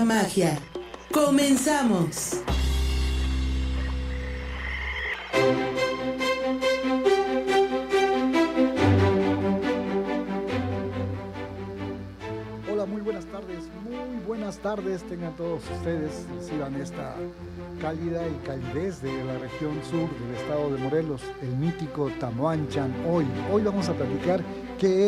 magia. ¡Comenzamos! Hola, muy buenas tardes, tengan todos ustedes, reciban esta cálida y calidez de la región sur del estado de Morelos, el mítico Tamuanchan. Hoy vamos a platicar qué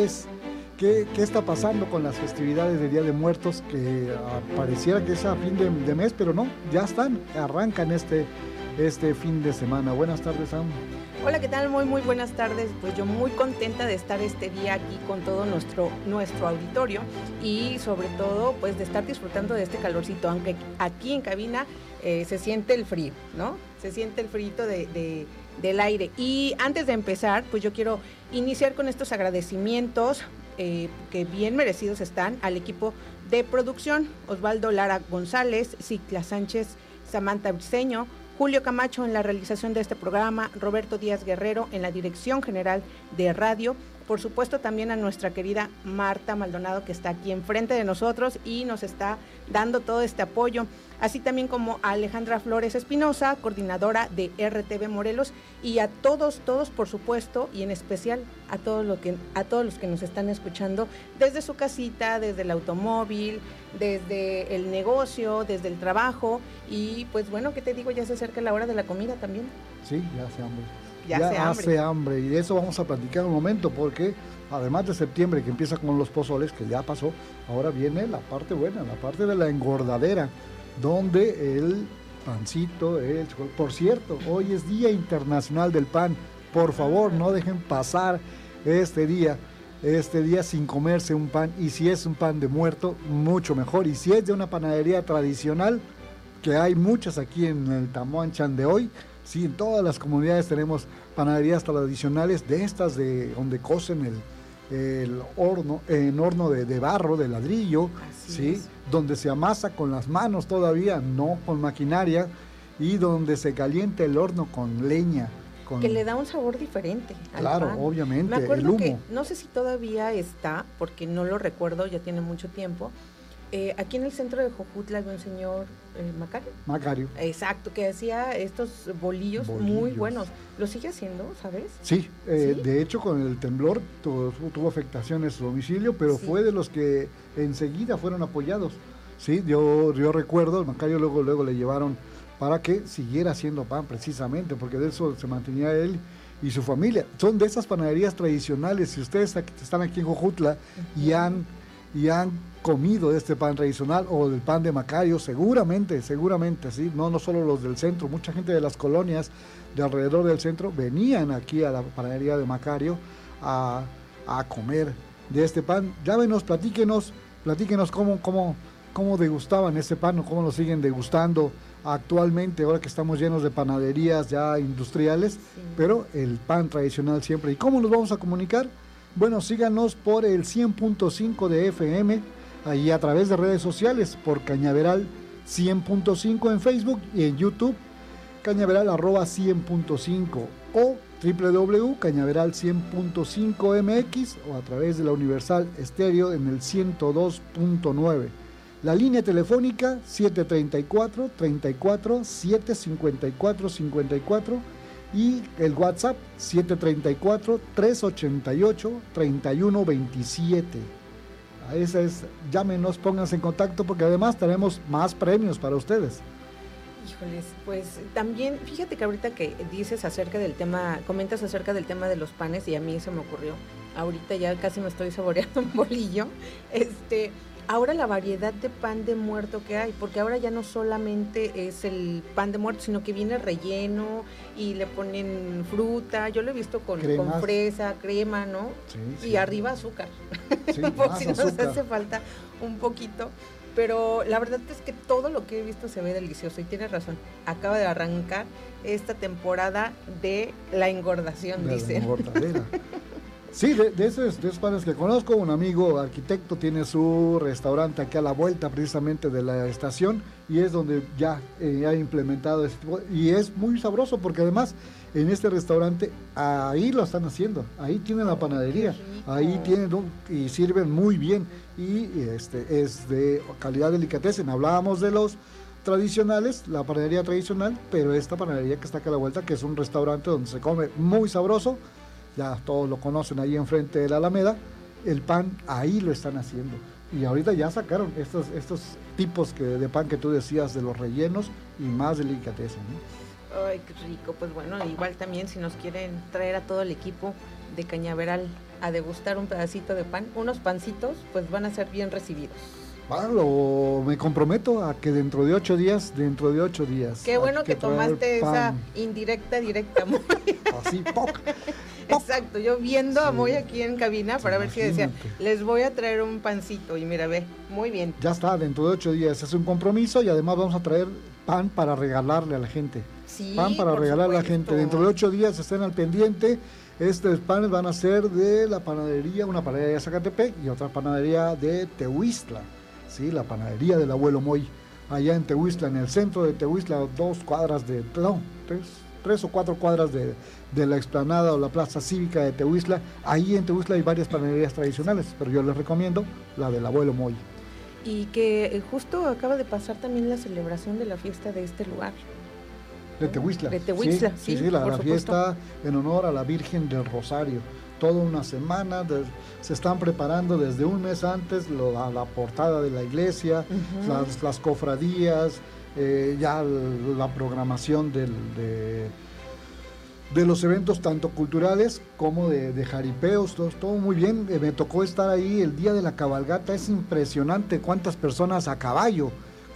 está pasando con las festividades del Día de Muertos, que pareciera que es a fin de mes, pero no, ya arrancan este fin de semana. Buenas tardes, Sam. Hola, ¿qué tal? Muy buenas tardes. Pues yo muy contenta de estar este día aquí con todo nuestro auditorio y sobre todo pues de estar disfrutando de este calorcito, aunque aquí en cabina se siente el frío, ¿no? Se siente el frío del aire. Y antes de empezar, pues yo quiero iniciar con estos agradecimientos que bien merecidos están al equipo de producción: Osvaldo Lara González, Cicla Sánchez, Samantha Briceño, Julio Camacho en la realización de este programa, Roberto Díaz Guerrero en la dirección general de radio, por supuesto también a nuestra querida Marta Maldonado, que está aquí enfrente de nosotros y nos está dando todo este apoyo, así también como a Alejandra Flores Espinosa, coordinadora de RTV Morelos, y a todos por supuesto, y en especial a todos los que nos están escuchando desde su casita, desde el automóvil, desde el negocio, desde el trabajo. Y pues bueno, ¿qué te digo? Ya se acerca la hora de la comida también. Sí, ya hace hambre. Ya hace hambre, y de eso vamos a platicar un momento, porque además de septiembre, que empieza con los pozoles, que ya pasó, ahora viene la parte buena, la parte de la engordadera, donde el pancito, por cierto, hoy es Día Internacional del Pan. Por favor, no dejen pasar este día sin comerse un pan, y si es un pan de muerto, mucho mejor, y si es de una panadería tradicional, que hay muchas aquí en el Tamuanchan de hoy. Sí, en todas las comunidades tenemos panaderías tradicionales, de estas de donde cocen el horno, en horno de barro, de ladrillo, sí, donde se amasa con las manos todavía, no con maquinaria, y donde se calienta el horno con leña. Que le da un sabor diferente al claro, pan. Obviamente, me acuerdo el humo. que, no sé si todavía está, porque no lo recuerdo, ya tiene mucho tiempo. Aquí en el centro de Jojutla había un señor, Macario. Exacto, que hacía estos bolillos muy buenos. ¿Lo sigue haciendo, sabes? Sí, ¿sí? De hecho con el temblor tuvo afectaciones su domicilio, pero fue de los que enseguida fueron apoyados. Sí, yo recuerdo, el Macario luego le llevaron para que siguiera haciendo pan, precisamente, porque de eso se mantenía él y su familia. Son de esas panaderías tradicionales. Si ustedes están aquí en Jojutla y han comido de este pan tradicional o del pan de Macario, seguramente, sí, no solo los del centro, mucha gente de las colonias de alrededor del centro venían aquí a la panadería de Macario a comer de este pan. Llámenos, platíquenos cómo degustaban ese pan o cómo lo siguen degustando actualmente, ahora que estamos llenos de panaderías ya industriales, pero el pan tradicional siempre. ¿Y cómo nos vamos a comunicar? Bueno, síganos por el 100.5 de FM, ahí a través de redes sociales, por Cañaveral 100.5 en Facebook y en YouTube, Cañaveral @100.5 o www.cañaveral100.5mx o a través de la Universal Estéreo en el 102.9. La línea telefónica 734-34-754-54 y el WhatsApp 734-388-3127. A esa es, llámenos, pónganse en contacto, porque además tenemos más premios para ustedes. Híjoles, pues también, fíjate que ahorita que comentas acerca del tema de los panes, y a mí se me ocurrió, ahorita ya casi me estoy saboreando un bolillo, ahora la variedad de pan de muerto que hay, porque ahora ya no solamente es el pan de muerto, sino que viene relleno y le ponen fruta. Yo lo he visto con fresa, crema, ¿no? Sí. Y arriba azúcar, sí, por si nos hace falta un poquito. Pero la verdad es que todo lo que he visto se ve delicioso, y tienes razón, acaba de arrancar esta temporada de la engordación, dicen. La engordadera. Sí, de esos panes que conozco, un amigo arquitecto tiene su restaurante aquí a la vuelta precisamente de la estación y es donde ya ha implementado este tipo, y es muy sabroso porque además en este restaurante ahí lo están haciendo, ahí tienen la panadería, ahí tienen y sirven muy bien y es de calidad delicatessen. Hablábamos de los tradicionales, la panadería tradicional, pero esta panadería que está acá a la vuelta, que es un restaurante donde se come muy sabroso. Ya todos lo conocen ahí enfrente de la Alameda, el pan ahí lo están haciendo. Y ahorita ya sacaron estos tipos de pan que tú decías, de los rellenos y más delicatessen, ¿no? Ay, qué rico. Pues bueno, igual también si nos quieren traer a todo el equipo de Cañaveral a degustar un pedacito de pan, unos pancitos, pues van a ser bien recibidos. Me comprometo a que dentro de 8 días. Qué bueno que tomaste esa indirecta directa, Moy. Así, poc. Exacto, yo viendo a Moy aquí en cabina para ver si decía, les voy a traer un pancito y mira, ve, muy bien. Ya está, dentro de 8 días es un compromiso y además vamos a traer pan para regalarle a la gente. Sí, pan para regalarle a la gente. Dentro de 8 días estén al pendiente. Estos panes van a ser de la panadería, una panadería de Zacatepec y otra panadería de Tehuistla. Sí, la panadería del abuelo Moy, allá en Tehuistla, en el centro de Tehuistla, 3 o 4 cuadras de la explanada o la plaza cívica de Tehuistla. Ahí en Tehuistla hay varias panaderías tradicionales, pero yo les recomiendo la del abuelo Moy. Y que justo acaba de pasar también la celebración de la fiesta de este lugar. De Tehuistla. De Tehuistla, sí, la fiesta en honor a la Virgen del Rosario. Toda una semana, se están preparando desde un mes antes la portada de la iglesia, las cofradías, ya la programación de los eventos tanto culturales como de jaripeos, todo muy bien. Me tocó estar ahí el día de la cabalgata, es impresionante cuántas personas a caballo,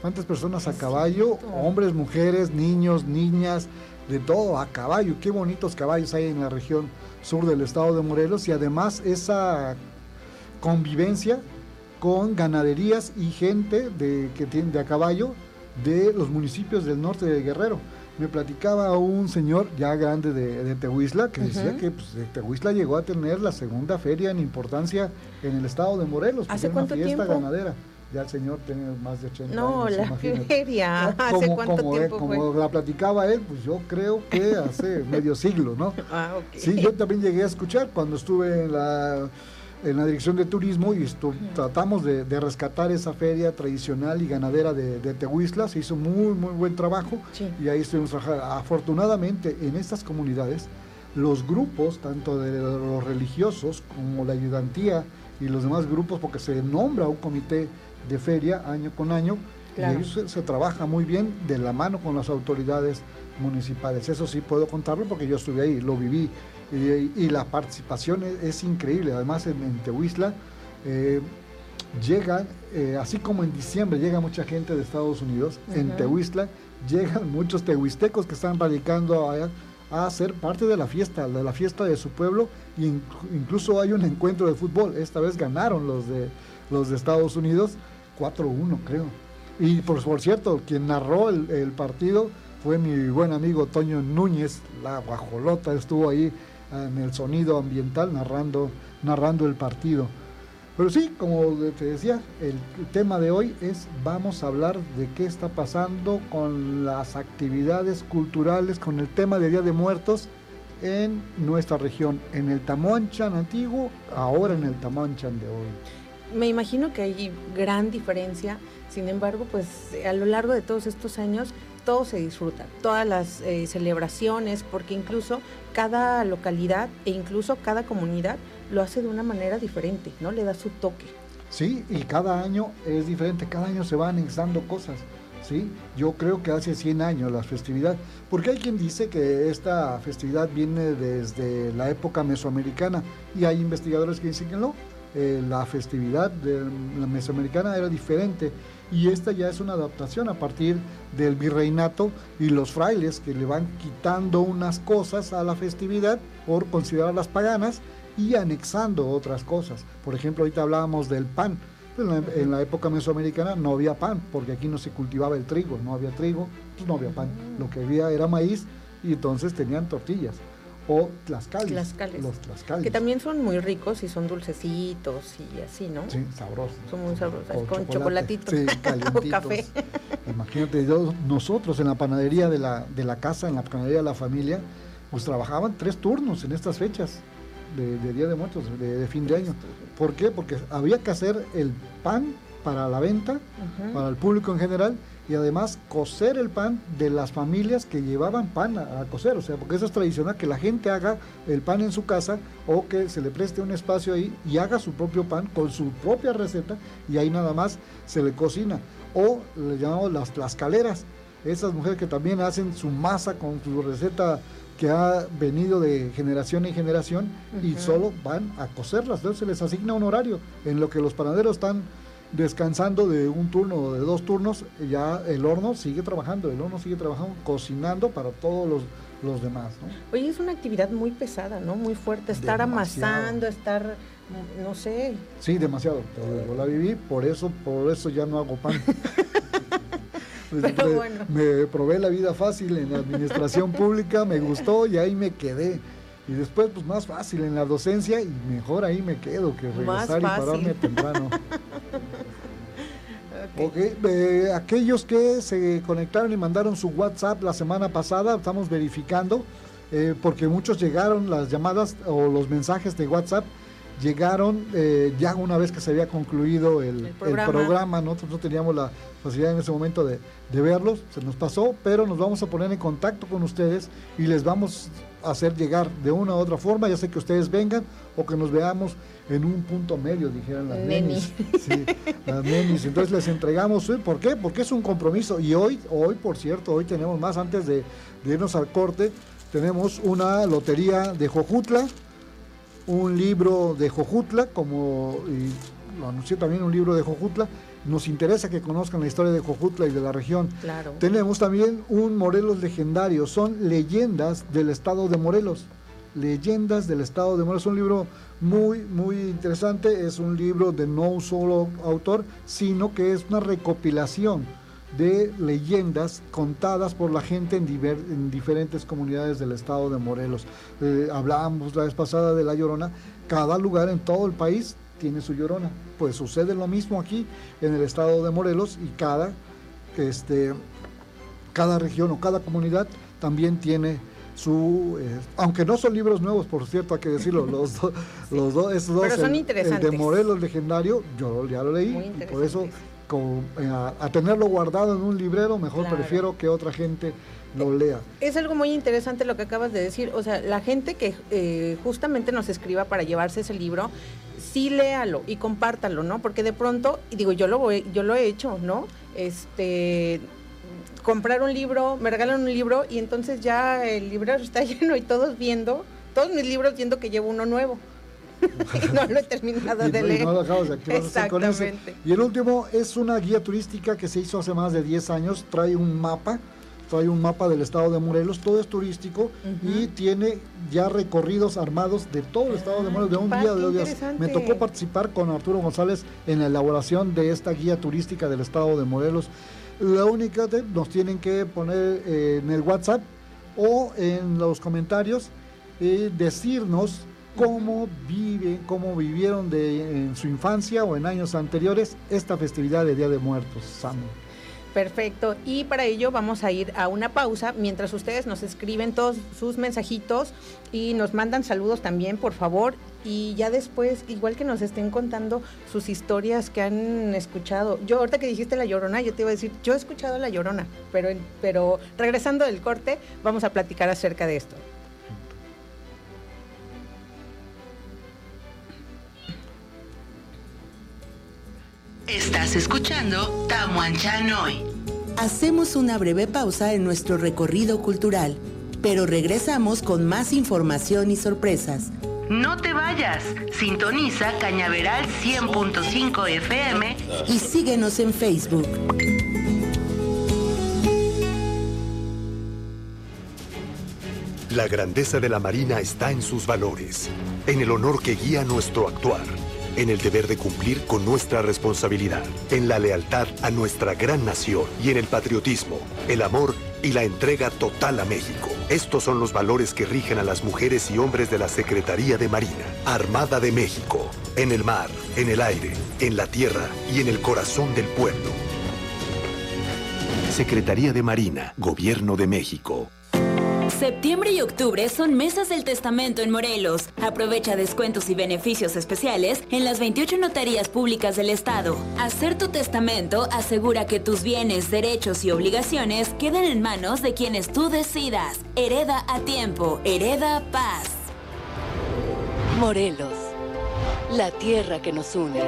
hombres, mujeres, niños, niñas, de todo a caballo. Qué bonitos caballos hay en la región sur del estado de Morelos y además esa convivencia con ganaderías y gente que tiene de a caballo de los municipios del norte de Guerrero. Me platicaba un señor ya grande de Tehuistla que decía que Tehuistla llegó a tener la segunda feria en importancia en el estado de Morelos. ¿Hace cuánto una fiesta tiempo? Ganadera. Ya el señor tiene más de 80 años. No, la feria. ¿Hace cuánto tiempo fue? Como la platicaba él, pues yo creo que hace medio siglo, ¿no? Ok. Sí, yo también llegué a escuchar cuando estuve en la dirección de turismo y tratamos de rescatar esa feria tradicional y ganadera de Tehuistla. Se hizo muy, muy buen trabajo y ahí estuvimos trabajando. Afortunadamente, en estas comunidades, los grupos, tanto de los religiosos como la ayudantía y los demás grupos, porque se nombra un comité de feria año con año, claro. Y ahí se trabaja muy bien de la mano con las autoridades municipales. Eso sí puedo contarlo porque yo estuve ahí, lo viví, y la participación es increíble. Además en Tehuistla llegan, así como en diciembre llega mucha gente de Estados Unidos, en Tehuistla llegan muchos tehuistecos que están radicando allá a ser parte de la fiesta de su pueblo, y incluso hay un encuentro de fútbol. Esta vez ganaron los de Estados Unidos 4-1, creo. Y por cierto, quien narró el partido fue mi buen amigo Toño Núñez, la guajolota, estuvo ahí en el sonido ambiental narrando el partido. Pero sí, como te decía, el tema de hoy vamos a hablar de qué está pasando con las actividades culturales, con el tema de Día de Muertos en nuestra región, en el Tamuanchan antiguo, ahora en el Tamuanchan de hoy. Me imagino que hay gran diferencia, sin embargo, pues a lo largo de todos estos años todo se disfruta, todas las celebraciones, porque incluso cada localidad e incluso cada comunidad lo hace de una manera diferente, ¿no? Le da su toque. Sí, y cada año es diferente, cada año se van anexando cosas, ¿sí? Yo creo que hace 100 años la festividad, porque hay quien dice que esta festividad viene desde la época mesoamericana, y hay investigadores que dicen que no, la festividad de la mesoamericana era diferente, y esta ya es una adaptación a partir del virreinato y los frailes que le van quitando unas cosas a la festividad por considerarlas paganas y anexando otras cosas. Por ejemplo, ahorita hablábamos del pan. En la época mesoamericana no había pan, porque aquí no se cultivaba el trigo, no había trigo, pues no había pan. Lo que había era maíz, y entonces tenían tortillas. o tlaxcales. Los tlaxcales. Que también son muy ricos y son dulcecitos y así, ¿no? Sí, sabrosos. Son muy sabrosos, con chocolatito. Sí, calientitos. O café. Imagínate, nosotros en la panadería de la casa, en la panadería de la familia, pues trabajaban 3 turnos en estas fechas de Día de Muertos, de fin de año. ¿Por qué? Porque había que hacer el pan para la venta, para el público en general, y además cocer el pan de las familias que llevaban pan a cocer, o sea, porque eso es tradicional, que la gente haga el pan en su casa o que se le preste un espacio ahí y haga su propio pan con su propia receta y ahí nada más se le cocina. O le llamamos las tlaxcaleras, esas mujeres que también hacen su masa con su receta que ha venido de generación en generación y solo van a cocerlas, entonces se les asigna un horario, en lo que los panaderos están descansando de un turno o de 2 turnos, ya el horno sigue trabajando, cocinando para todos los demás, ¿no? Oye, es una actividad muy pesada, ¿no? Muy fuerte, estar amasando, no sé. Sí, demasiado, yo la viví, por eso ya no hago pan. Pero bueno. Me probé la vida fácil en la administración pública, me gustó y ahí me quedé. Y después, pues más fácil en la docencia y mejor ahí me quedo que regresar y pararme temprano. Aquellos que se conectaron y mandaron su WhatsApp la semana pasada, estamos verificando, porque muchos llegaron, las llamadas o los mensajes de WhatsApp llegaron ya una vez que se había concluido el programa. Nosotros no teníamos la facilidad en ese momento de verlos, se nos pasó, pero nos vamos a poner en contacto con ustedes y les vamos a hacer llegar de una u otra forma, ya sea que ustedes vengan o que nos veamos en un punto medio, dijeran las nenis. Sí, las nenis. Entonces les entregamos, ¿por qué? Porque es un compromiso. Y hoy, por cierto, hoy tenemos más, antes de irnos al corte, tenemos una lotería de Jojutla, un libro de Jojutla, y lo anuncié también, un libro de Jojutla. Nos interesa que conozcan la historia de Jojutla y de la región. Claro. Tenemos también un Morelos legendario, son leyendas del estado de Morelos. Leyendas del estado de Morelos, un libro muy, muy interesante. Es un libro de no un solo autor, sino que es una recopilación de leyendas contadas por la gente en diferentes comunidades del estado de Morelos. Hablábamos la vez pasada de La Llorona. Cada lugar en todo el país tiene su Llorona. Pues sucede lo mismo aquí en el estado de Morelos, y cada región o cada comunidad también tiene su, aunque no son libros nuevos, por cierto, hay que decirlo, esos dos, pero son interesantes. El de Morelos legendario, yo ya lo leí, y por eso a tenerlo guardado en un librero, mejor prefiero que otra gente lo lea. Es algo muy interesante lo que acabas de decir, o sea, la gente que justamente nos escriba para llevarse ese libro, sí léalo y compártanlo, ¿no? Porque de pronto, y digo, yo lo he hecho, ¿no? Comprar un libro, me regalan un libro y entonces ya el librero está lleno y todos mis libros viendo que llevo uno nuevo. Y no lo he terminado de leer. No lo acabas de activar. Exactamente. Y el último es una guía turística que se hizo hace más de 10 años, trae un mapa del estado de Morelos, todo es turístico y tiene ya recorridos armados de todo el estado de Morelos, de un día, de 2 días. Me tocó participar con Arturo González en la elaboración de esta guía turística del estado de Morelos. La única nos tienen que poner en el WhatsApp o en los comentarios, decirnos cómo vivieron en su infancia o en años anteriores esta festividad de Día de Muertos, Sam. Perfecto, y para ello vamos a ir a una pausa mientras ustedes nos escriben todos sus mensajitos y nos mandan saludos también, por favor, y ya después, igual que nos estén contando sus historias que han escuchado. Yo ahorita que dijiste La Llorona, yo te iba a decir, yo he escuchado La Llorona, pero regresando del corte vamos a platicar acerca de esto. Estás escuchando Tamuanchán Hoy. Hacemos una breve pausa en nuestro recorrido cultural, pero regresamos con más información y sorpresas. No te vayas, sintoniza Cañaveral 100.5 FM y síguenos en Facebook. La grandeza de la Marina está en sus valores, en el honor que guía nuestro actuar, en el deber de cumplir con nuestra responsabilidad, en la lealtad a nuestra gran nación y en el patriotismo, el amor y la entrega total a México. Estos son los valores que rigen a las mujeres y hombres de la Secretaría de Marina, Armada de México, en el mar, en el aire, en la tierra y en el corazón del pueblo. Secretaría de Marina, Gobierno de México. Septiembre y octubre son Mesas del Testamento en Morelos. Aprovecha descuentos y beneficios especiales en las 28 notarías públicas del estado. Hacer tu testamento asegura que tus bienes, derechos y obligaciones queden en manos de quienes tú decidas. Hereda a tiempo, hereda paz. Morelos, la tierra que nos une.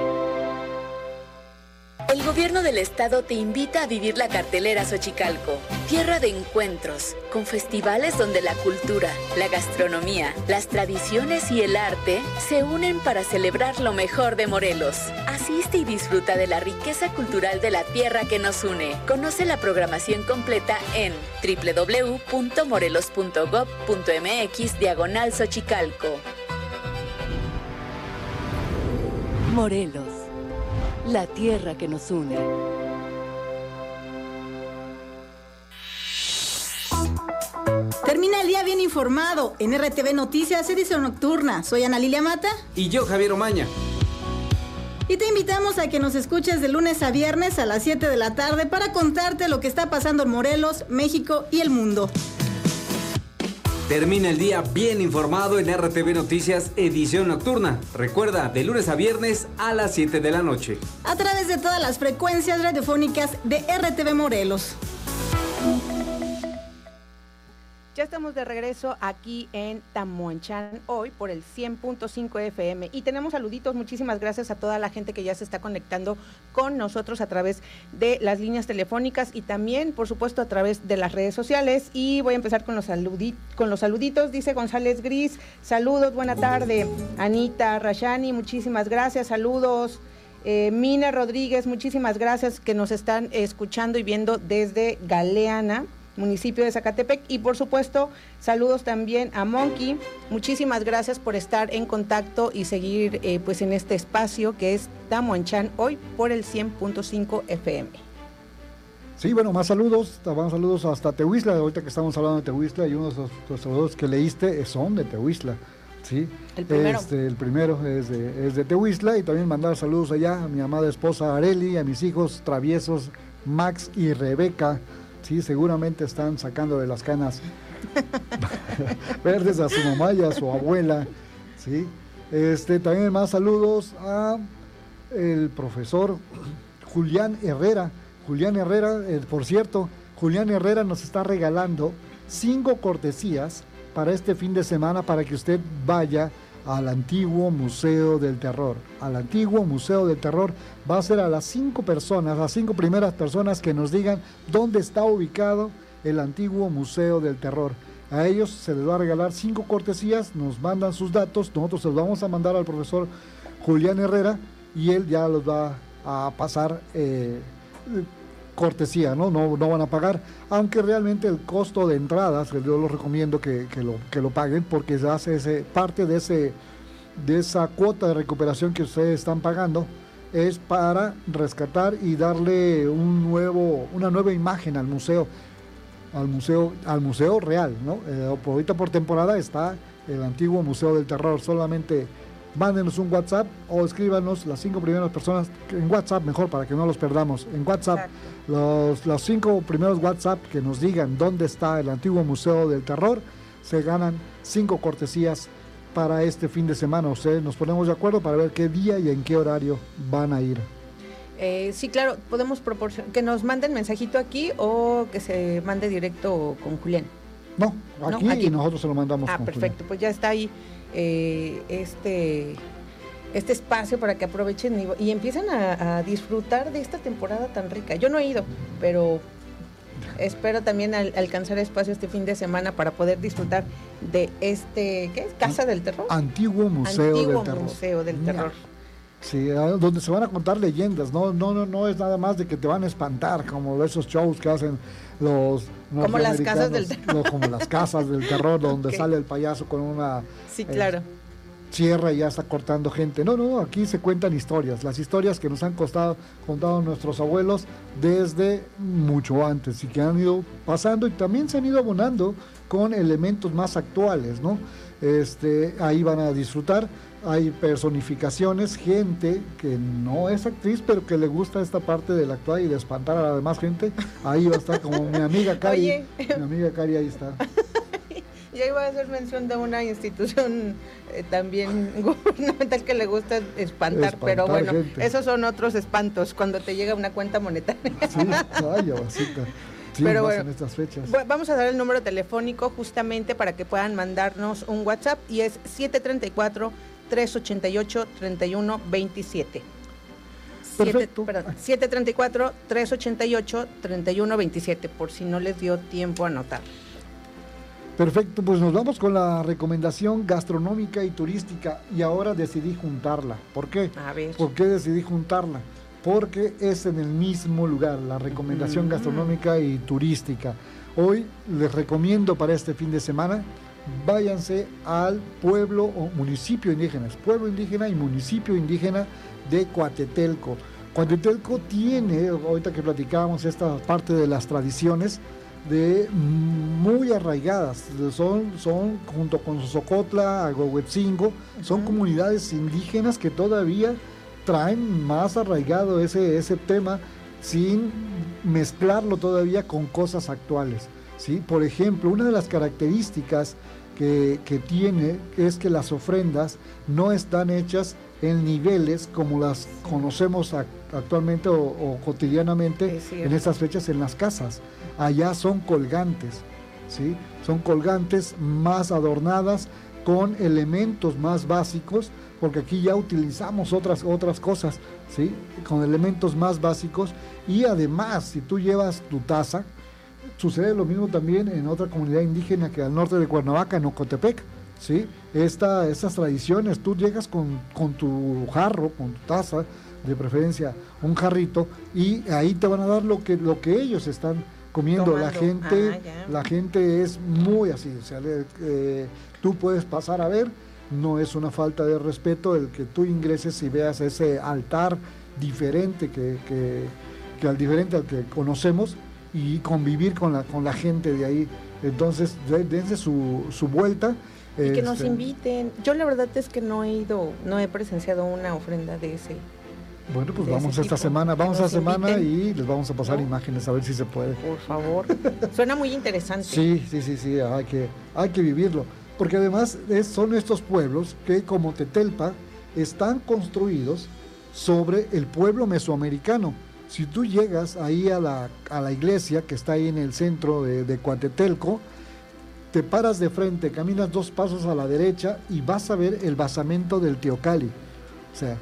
El gobierno del estado te invita a vivir la cartelera Xochicalco, tierra de encuentros, con festivales donde la cultura, la gastronomía, las tradiciones y el arte se unen para celebrar lo mejor de Morelos. Asiste y disfruta de la riqueza cultural de la tierra que nos une. Conoce la programación completa en www.morelos.gov.mx/Xochicalco. Morelos, la tierra que nos une. Termina el día bien informado. En RTV Noticias, edición nocturna. Soy Ana Lilia Mata. Y yo, Javier Omaña. Y te invitamos a que nos escuches de lunes a viernes a las 7 de la tarde para contarte lo que está pasando en Morelos, México y el mundo. Termina el día bien informado en RTV Noticias, edición nocturna. Recuerda, de lunes a viernes a las 7 de la noche. A través de todas las frecuencias radiofónicas de RTV Morelos. Ya estamos de regreso aquí en Tamuanchán hoy por el 100.5 FM y tenemos saluditos. Muchísimas gracias a toda la gente que ya se está conectando con nosotros a través de las líneas telefónicas y también, por supuesto, a través de las redes sociales. Y voy a empezar con los saluditos. Dice González Gris, saludos, buena tarde. Anita Rashani, muchísimas gracias, saludos. Mina Rodríguez, muchísimas gracias, que nos están escuchando y viendo desde Galeana, municipio de Zacatepec, y por supuesto saludos también a Monkey. Muchísimas gracias por estar en contacto y seguir pues en este espacio que es Tamuanchán hoy por el 100.5 FM. Sí, bueno, más saludos hasta Tehuistla. Ahorita que estamos hablando de Tehuistla, y uno de los saludos que leíste son de Tehuistla, ¿sí? El primero. El primero es de Tehuistla, y también mandar saludos allá a mi amada esposa Areli, a mis hijos traviesos Max y Rebeca. Sí, seguramente están sacando de las canas verdes a su mamá y a su abuela, ¿sí? También más saludos a el profesor Julián Herrera. Por cierto, Julián Herrera nos está regalando 5 cortesías para este fin de semana para que usted vaya al antiguo Museo del Terror. Al antiguo Museo del Terror va a ser a las 5 primeras personas que nos digan dónde está ubicado el antiguo Museo del Terror. A ellos se les va a regalar 5 cortesías, nos mandan sus datos, nosotros se los vamos a mandar al profesor Julián Herrera y él ya los va a pasar cortesía, ¿no? No van a pagar, aunque realmente el costo de entradas, yo los recomiendo que lo paguen, porque se hace parte de esa cuota de recuperación que ustedes están pagando, es para rescatar y darle una nueva imagen al museo real, ¿no? Ahorita por temporada está el antiguo Museo del Terror. Solamente mándenos un WhatsApp o escríbanos las 5 primeras personas en WhatsApp, mejor, para que no los perdamos. En WhatsApp, los 5 primeros WhatsApp que nos digan dónde está el antiguo Museo del Terror, se ganan 5 cortesías para este fin de semana. O sea, nos ponemos de acuerdo para ver qué día y en qué horario van a ir. Sí, claro, podemos proporcionar que nos manden mensajito aquí o que se mande directo con Julián. No, aquí. Y nosotros se lo mandamos con perfecto, Julián. Pues ya está ahí este espacio para que aprovechen y empiecen a disfrutar de esta temporada tan rica. Yo no he ido, pero espero también alcanzar espacio este fin de semana para poder disfrutar de ¿qué es? ¿Casa del Terror? Antiguo Museo del Terror. Sí, donde se van a contar leyendas, no es nada más de que te van a espantar, como esos shows que hacen los como las casas del terror. Como las casas del terror, donde sale el payaso con una... Sí, claro. cierra y ya está cortando gente. No, aquí se cuentan historias, las historias que nos han contado nuestros abuelos desde mucho antes y que han ido pasando y también se han ido abonando con elementos más actuales, ¿no? Ahí van a disfrutar. Hay personificaciones, gente que no es actriz, pero que le gusta esta parte del actuar y de espantar a la demás gente. Ahí va a estar como mi amiga Cari. Oye. Mi amiga Cari ahí está. Ya iba a hacer mención de una institución también gubernamental que le gusta espantar, pero bueno, gente. Esos son otros espantos, cuando te llega una cuenta monetaria. Sí, vaya, basita. Sí, pero bueno, en estas fechas. Vamos a dar el número telefónico justamente para que puedan mandarnos un WhatsApp y es 734-388-3127. Perfecto. 734-388-3127, por si no les dio tiempo a anotar. Perfecto, pues nos vamos con la recomendación gastronómica y turística y ahora decidí juntarla. ¿Por qué? A ver. ¿Por qué decidí juntarla? Porque es en el mismo lugar, la recomendación gastronómica y turística. Hoy les recomiendo para este fin de semana, váyanse al pueblo o municipio indígena, pueblo indígena y municipio indígena de Coatetelco. Coatetelco tiene, ahorita que platicábamos esta parte de las tradiciones, muy arraigadas, son junto con Sosocotla, Aguahuetzingo, son comunidades indígenas que todavía traen más arraigado ese tema sin mezclarlo todavía con cosas actuales, ¿sí? Por ejemplo, una de las características que tiene es que las ofrendas no están hechas en niveles como las conocemos actualmente o cotidianamente en estas fechas en las casas. Allá son colgantes, ¿sí? Son colgantes más adornadas con elementos más básicos, porque aquí ya utilizamos otras cosas, ¿sí? Con elementos más básicos y además si tú llevas tu taza, sucede lo mismo también en otra comunidad indígena que al norte de Cuernavaca, en Ocotepec, ¿sí? Estas tradiciones, tú llegas con tu jarro, con tu taza, de preferencia un jarrito, y ahí te van a dar lo que ellos están comiendo. Tomando. La gente es muy así, o sea, tú puedes pasar a ver, no es una falta de respeto el que tú ingreses y veas ese altar diferente que al diferente al que conocemos y convivir con la gente de ahí. Entonces dense su vuelta. Y que nos inviten. Yo la verdad es que no he presenciado una ofrenda de ese. Bueno, pues vamos esta semana, y les vamos a pasar imágenes a ver si se puede. Por favor. Suena muy interesante. Sí, hay que vivirlo. Porque además son estos pueblos que, como Tetelpa, están construidos sobre el pueblo mesoamericano. Si tú llegas ahí a la iglesia que está ahí en el centro de Coatetelco, te paras de frente, caminas 2 pasos a la derecha y vas a ver el basamento del Teocalli. O sea,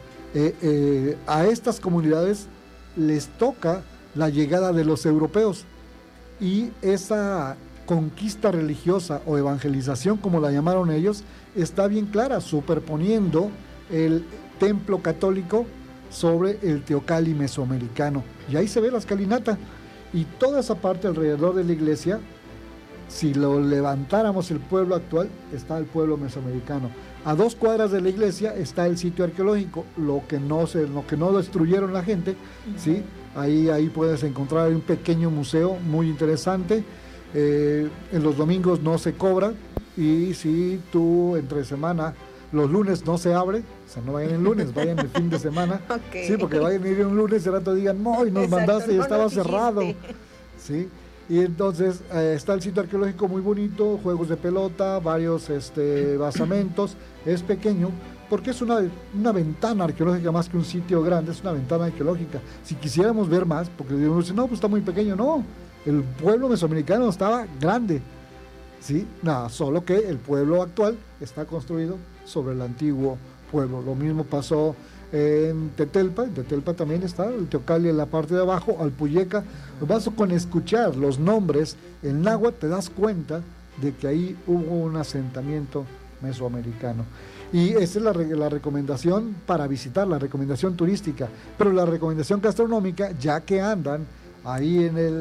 a estas comunidades les toca la llegada de los europeos y esa conquista religiosa o evangelización, como la llamaron ellos, está bien clara, superponiendo el templo católico sobre el Teocalli mesoamericano. Y ahí se ve la escalinata. Y toda esa parte alrededor de la iglesia, si lo levantáramos el pueblo actual, está el pueblo mesoamericano. A 2 cuadras de la iglesia está el sitio arqueológico, lo que no destruyeron la gente, ¿sí? Ahí puedes encontrar un pequeño museo muy interesante. En los domingos no se cobra, y si tú entre semana, los lunes no se abre, o sea, no vayan el lunes, vayan el fin de semana. Okay. Sí, porque vayan a ir un lunes y al rato digan, no, y nos mandaste y estaba cerrado. ¿Sí? Y entonces está el sitio arqueológico muy bonito, juegos de pelota, varios basamentos, es pequeño, porque es una ventana arqueológica más que un sitio grande, es una ventana arqueológica. Si quisiéramos ver más, porque uno dice, no, pues está muy pequeño, no, el pueblo mesoamericano estaba grande, ¿sí? Nada, solo que el pueblo actual está construido sobre el antiguo pueblo. Lo mismo pasó en Tetelpa también está el Teocalli en la parte de abajo, Alpuyeca. Vas con escuchar los nombres en náhuatl, te das cuenta de que ahí hubo un asentamiento mesoamericano. Y esa es la recomendación para visitar, la recomendación turística. Pero la recomendación gastronómica, ya que andan ahí en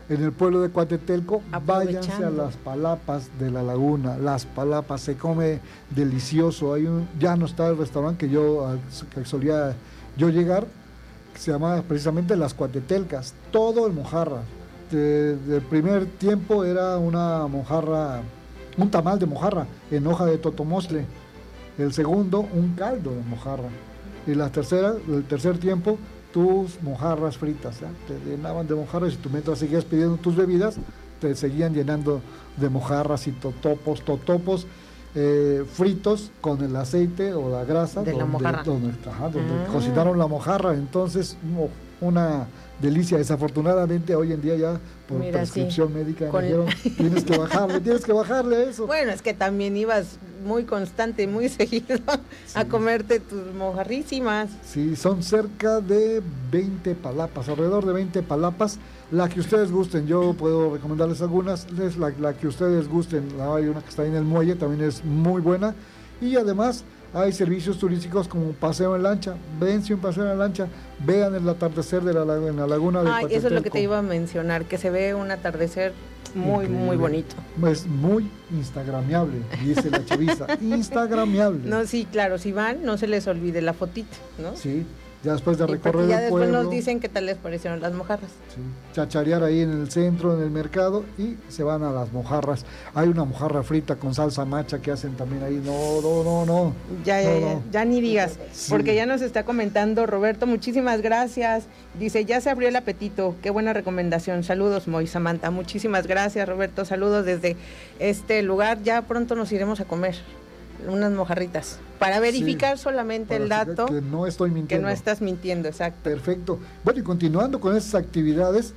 en el pueblo de Coatetelco, váyanse a Aprovechando. las palapas de la laguna. Las palapas, se come delicioso. Ya no está el restaurante que solía yo llegar, que se llamaba precisamente Las Coatetelcas. Todo el mojarra. Del primer tiempo era una mojarra, un tamal de mojarra en hoja de totomostle. El segundo, un caldo de mojarra. Y el tercer tiempo, tus mojarras fritas, ¿ya? Te llenaban de mojarras y tú mientras seguías pidiendo tus bebidas, te seguían llenando de mojarras y totopos fritos con el aceite o la grasa De la mojarra. donde cocinaron la mojarra. Entonces, una delicia. Desafortunadamente hoy en día ya por Mira, prescripción sí. médica Con- me dijeron, tienes que bajarle a eso. Bueno, es que también ibas muy constante, muy seguido a comerte tus mojarrísimas. Sí, son cerca de 20 palapas, alrededor de 20 palapas, la que ustedes gusten. Yo puedo recomendarles algunas, es la que ustedes gusten. Hay una que está ahí en el muelle, también es muy buena. Y además hay servicios turísticos como paseo en lancha. Vense un paseo en lancha, vean el atardecer en la laguna de Ay, eso es lo que Coatetelco. te iba a mencionar, que se ve un atardecer muy, Increíble. muy bonito. Es muy instagramiable, dice la chaviza. Instagramiable. No, sí, claro, si van, no se les olvide la fotita, ¿no? Sí, ya después de Y porque recorrer ya el después pueblo. nos dicen qué tal les parecieron las mojarras. Sí, chacharear ahí en el centro, en el mercado, y se van a las mojarras. Hay una mojarra frita con salsa macha que hacen también ahí. No. Ya ni digas, Sí. porque ya nos está comentando Roberto, muchísimas gracias. Dice, ya se abrió el apetito, qué buena recomendación. Saludos, Moy Samantha. Muchísimas gracias, Roberto. Saludos desde este lugar. Ya pronto nos iremos a comer unas mojarritas para verificar solamente el Para dato que no estoy que mintiendo. no estás mintiendo, exacto. Perfecto. Bueno, y continuando con esas actividades,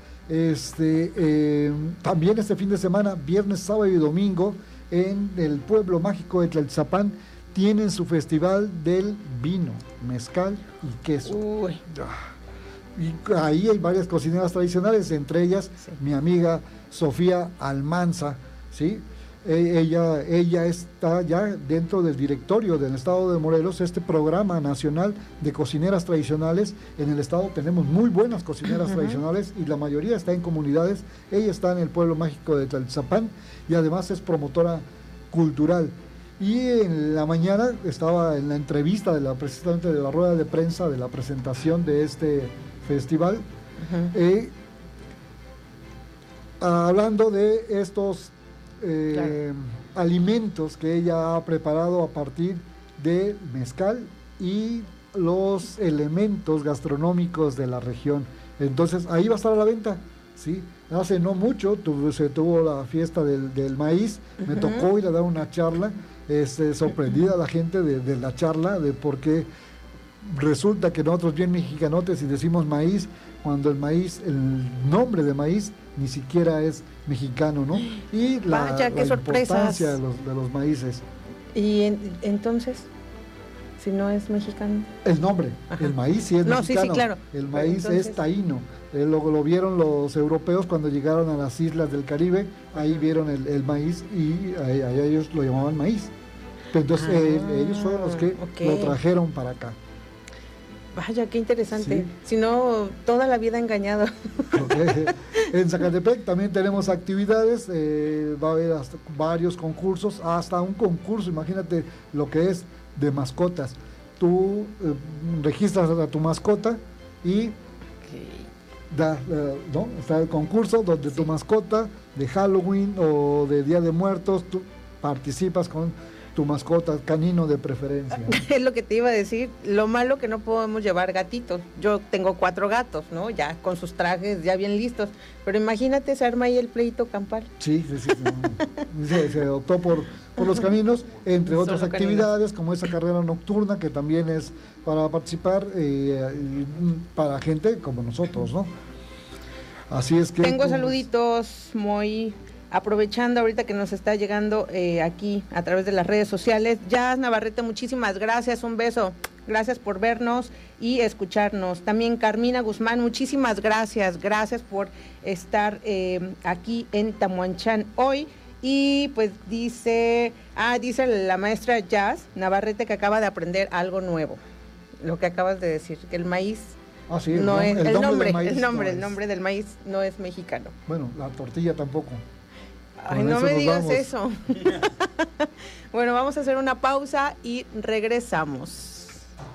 también este fin de semana, viernes, sábado y domingo, en el pueblo mágico de Tlaltizapán, tienen su festival del vino, mezcal y queso. Uy, Y ahí hay varias cocineras tradicionales, entre ellas mi amiga Sofía Almanza, ¿sí? Ella está ya dentro del directorio del estado de Morelos, este programa nacional de cocineras tradicionales. En el estado tenemos muy buenas cocineras tradicionales y la mayoría está en comunidades. Ella está en el pueblo mágico de Tlaltizapán y además es promotora cultural. Y en la mañana estaba en la entrevista precisamente de la rueda de prensa de la presentación de este festival, hablando de estos alimentos que ella ha preparado a partir de mezcal y los elementos gastronómicos de la región. Entonces ahí va a estar a la venta, ¿sí? Hace no mucho se tuvo la fiesta del maíz, me tocó ir a dar una charla, sorprendida la gente de la charla, de por qué resulta que nosotros bien mexicanotes y decimos maíz, cuando el maíz, el nombre de maíz ni siquiera es mexicano, ¿no? Y Vaya, qué sorpresas. importancia de los maíces. y entonces, si no es mexicano. El nombre, Ajá. el maíz sí es No, mexicano. sí, claro. El Pero maíz entonces- es taíno. Lo vieron los europeos cuando llegaron a las islas del Caribe, ahí vieron el maíz y a ellos lo llamaban maíz. Entonces ellos fueron los que ok. lo trajeron para acá. Vaya, qué interesante. Sí. Si no, toda la vida engañado. En Zacatepec también tenemos actividades, va a haber hasta varios concursos, hasta un concurso, imagínate lo que es de mascotas. Tú registras a tu mascota y ¿no? Está el concurso donde tu mascota de Halloween o de Día de Muertos, tú participas con tu mascota canino de preferencia. Es lo que te iba a decir. Lo malo que no podemos llevar gatitos. Yo tengo 4 gatos, ¿no? Ya con sus trajes ya bien listos. Pero imagínate, se arma ahí el pleito campal. Sí. Se optó por los caninos, entre otras Solo actividades, como esa carrera nocturna, que también es para participar, para gente como nosotros, ¿no? Así es que... Tengo saluditos, muy aprovechando ahorita que nos está llegando aquí a través de las redes sociales. Jazz Navarrete, muchísimas gracias, un beso. Gracias por vernos y escucharnos. También Carmina Guzmán, muchísimas gracias. Gracias por estar aquí en Tamuanchán hoy. Y pues dice la maestra Jazz Navarrete que acaba de aprender algo nuevo. Lo que acabas de decir, que el maíz Ah, sí, no es el nombre del maíz el nombre del maíz no es mexicano. Bueno, la tortilla tampoco. Ay, no me digas eso. Bueno, vamos a hacer una pausa y regresamos.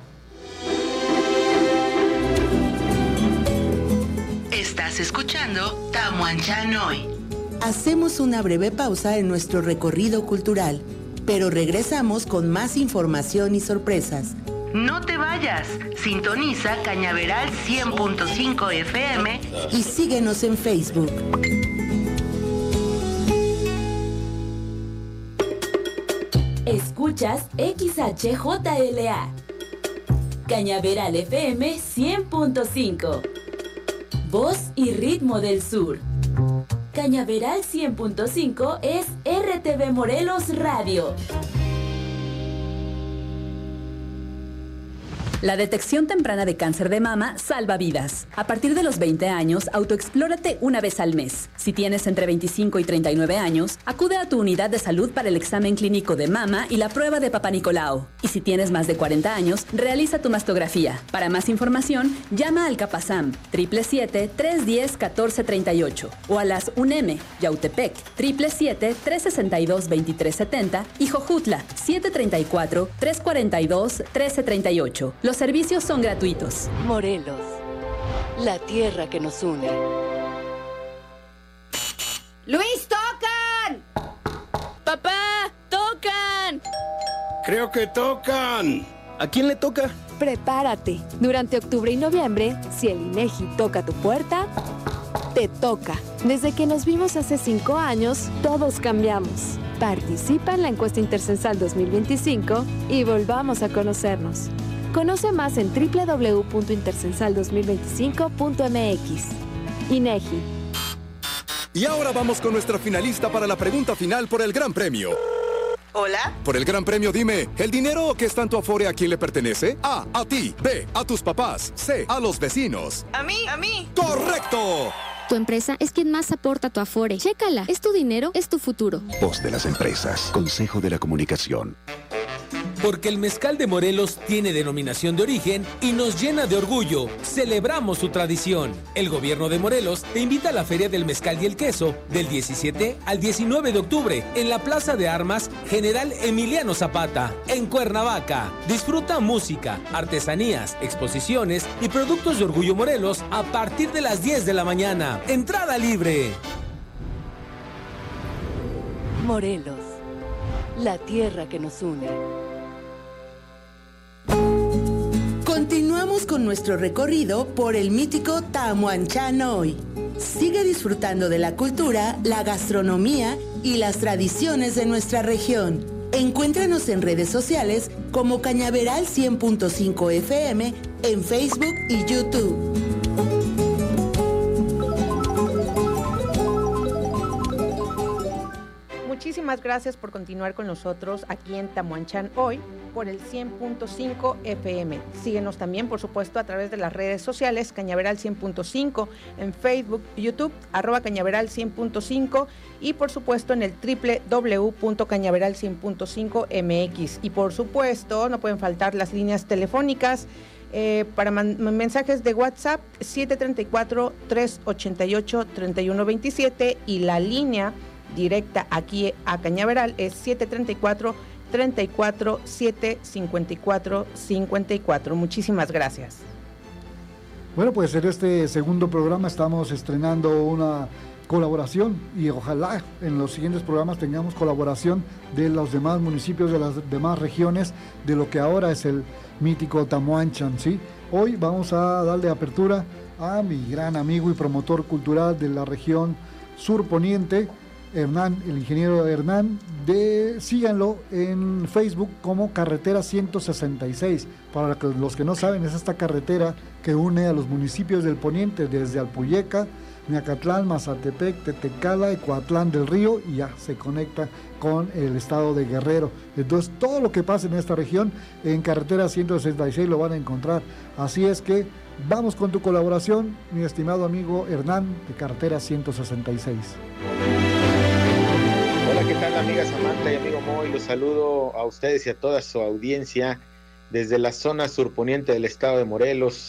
Estás escuchando Tamuanchán Hoy. Hacemos una breve pausa en nuestro recorrido cultural, pero regresamos con más información y sorpresas. No te vayas, sintoniza Cañaveral 100.5 FM y síguenos en Facebook. Escuchas XHJLA, Cañaveral FM 100.5, voz y ritmo del sur. Cañaveral 100.5 es RTV Morelos Radio. La detección temprana de cáncer de mama salva vidas. A partir de los 20 años, autoexplórate una vez al mes. Si tienes entre 25 y 39 años, acude a tu unidad de salud para el examen clínico de mama y la prueba de Papá Nicolau. Y si tienes más de 40 años, realiza tu mastografía. Para más información, llama al Capasam 777-310-1438 o a las UNEM, Yautepec 777-362-2370 y Jojutla 734-342-1338. Los servicios son gratuitos. Morelos, la tierra que nos une. ¡Luis, tocan! ¡Papá, tocan! Creo que tocan. ¿A quién le toca? Prepárate. Durante octubre y noviembre, si el INEGI toca tu puerta, te toca. Desde que nos vimos hace 5 años, todos cambiamos. Participa en la encuesta Intercensal 2025 y volvamos a conocernos. Conoce más en www.intercensal2025.mx. INEGI. Y ahora vamos con nuestra finalista para la pregunta final por el Gran Premio. Hola. Por el Gran Premio dime, ¿el dinero que está en tu Afore a quién le pertenece? A ti. B, a tus papás. C, a los vecinos. A mí. ¡Correcto! Tu empresa es quien más aporta a tu Afore. Chécala. Es tu dinero, es tu futuro. Voz de las empresas. Consejo de la Comunicación. Porque el mezcal de Morelos tiene denominación de origen y nos llena de orgullo. Celebramos su tradición. El gobierno de Morelos te invita a la Feria del Mezcal y el Queso del 17 al 19 de octubre en la Plaza de Armas General Emiliano Zapata, en Cuernavaca. Disfruta música, artesanías, exposiciones y productos de Orgullo Morelos a partir de las 10 de la mañana. Entrada libre. Morelos, la tierra que nos une. Continuamos con nuestro recorrido por el mítico Tamuanchán Hoy. Sigue disfrutando de la cultura, la gastronomía y las tradiciones de nuestra región. Encuéntranos en redes sociales como Cañaveral 100.5 FM en Facebook y YouTube. Muchísimas gracias por continuar con nosotros aquí en Tamuanchán Hoy por el 100.5 FM. Síguenos también, por supuesto, a través de las redes sociales, Cañaveral 100.5, en Facebook, YouTube, @Cañaveral 100.5 y, por supuesto, en el www.cañaveral100.5 MX. Y, por supuesto, no pueden faltar las líneas telefónicas para mensajes de WhatsApp 734-388-3127 y la línea directa aquí a Cañaveral es 734-34-754-54. Muchísimas gracias. Bueno, pues en este segundo programa estamos estrenando una colaboración y ojalá en los siguientes programas tengamos colaboración de los demás municipios, de las demás regiones, de lo que ahora es el mítico Tamuanchán, ¿sí? Hoy vamos a darle apertura a mi gran amigo y promotor cultural de la región sur poniente, Hernán, el ingeniero Hernán. Síganlo en Facebook como Carretera 166. Para los que no saben, es esta carretera que une a los municipios del poniente desde Alpuyeca, Miacatlán, Mazatepec, Tetecala y Coatlán del Río, y ya se conecta con el estado de Guerrero. Entonces todo lo que pasa en esta región en Carretera 166 lo van a encontrar. Así es que vamos con tu colaboración, mi estimado amigo Hernán de Carretera 166. Hola, ¿qué tal, amiga Samantha y amigo Moy? Los saludo a ustedes y a toda su audiencia desde la zona surponiente del estado de Morelos.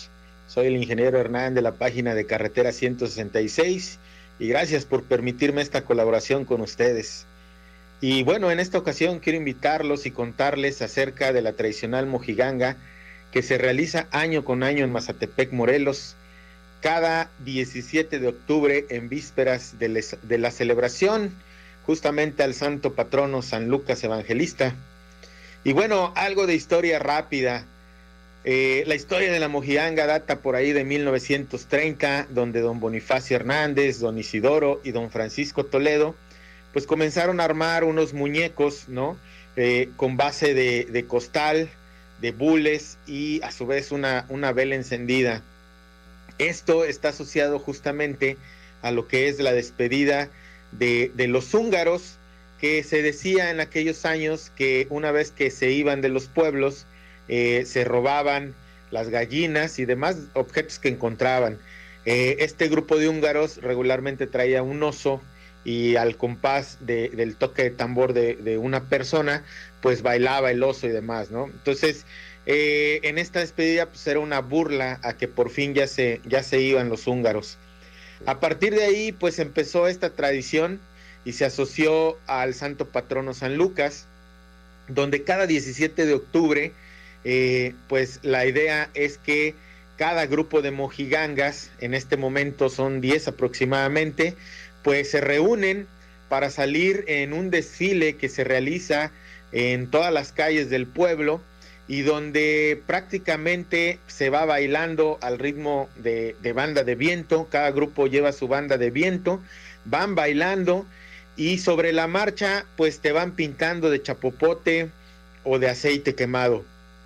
Soy el ingeniero Hernán de la página de Carretera 166 y gracias por permitirme esta colaboración con ustedes. Y bueno, en esta ocasión quiero invitarlos y contarles acerca de la tradicional mojiganga que se realiza año con año en Mazatepec, Morelos, cada 17 de octubre en vísperas de la celebración justamente al santo patrono San Lucas Evangelista. Y bueno, algo de historia rápida. La historia de la mojiganga data por ahí de 1930, donde don Bonifacio Hernández, don Isidoro y don Francisco Toledo pues comenzaron a armar unos muñecos, ¿no? Con base de costal, de bules y a su vez una vela encendida. Esto está asociado justamente a lo que es la despedida de los húngaros, que se decía en aquellos años que una vez que se iban de los pueblos, se robaban las gallinas y demás objetos que encontraban. Este grupo de húngaros regularmente traía un oso y al compás del toque de tambor de una persona, pues bailaba el oso y demás, ¿no? Entonces, en esta despedida pues era una burla a que por fin ya se iban los húngaros. A partir de ahí pues empezó esta tradición y se asoció al santo patrono San Lucas, donde cada 17 de octubre pues la idea es que cada grupo de mojigangas, en este momento son 10 aproximadamente, pues se reúnen para salir en un desfile que se realiza en todas las calles del pueblo y donde prácticamente se va bailando al ritmo de banda de viento. Cada grupo lleva su banda de viento, van bailando y sobre la marcha pues te van pintando de chapopote o de aceite quemado.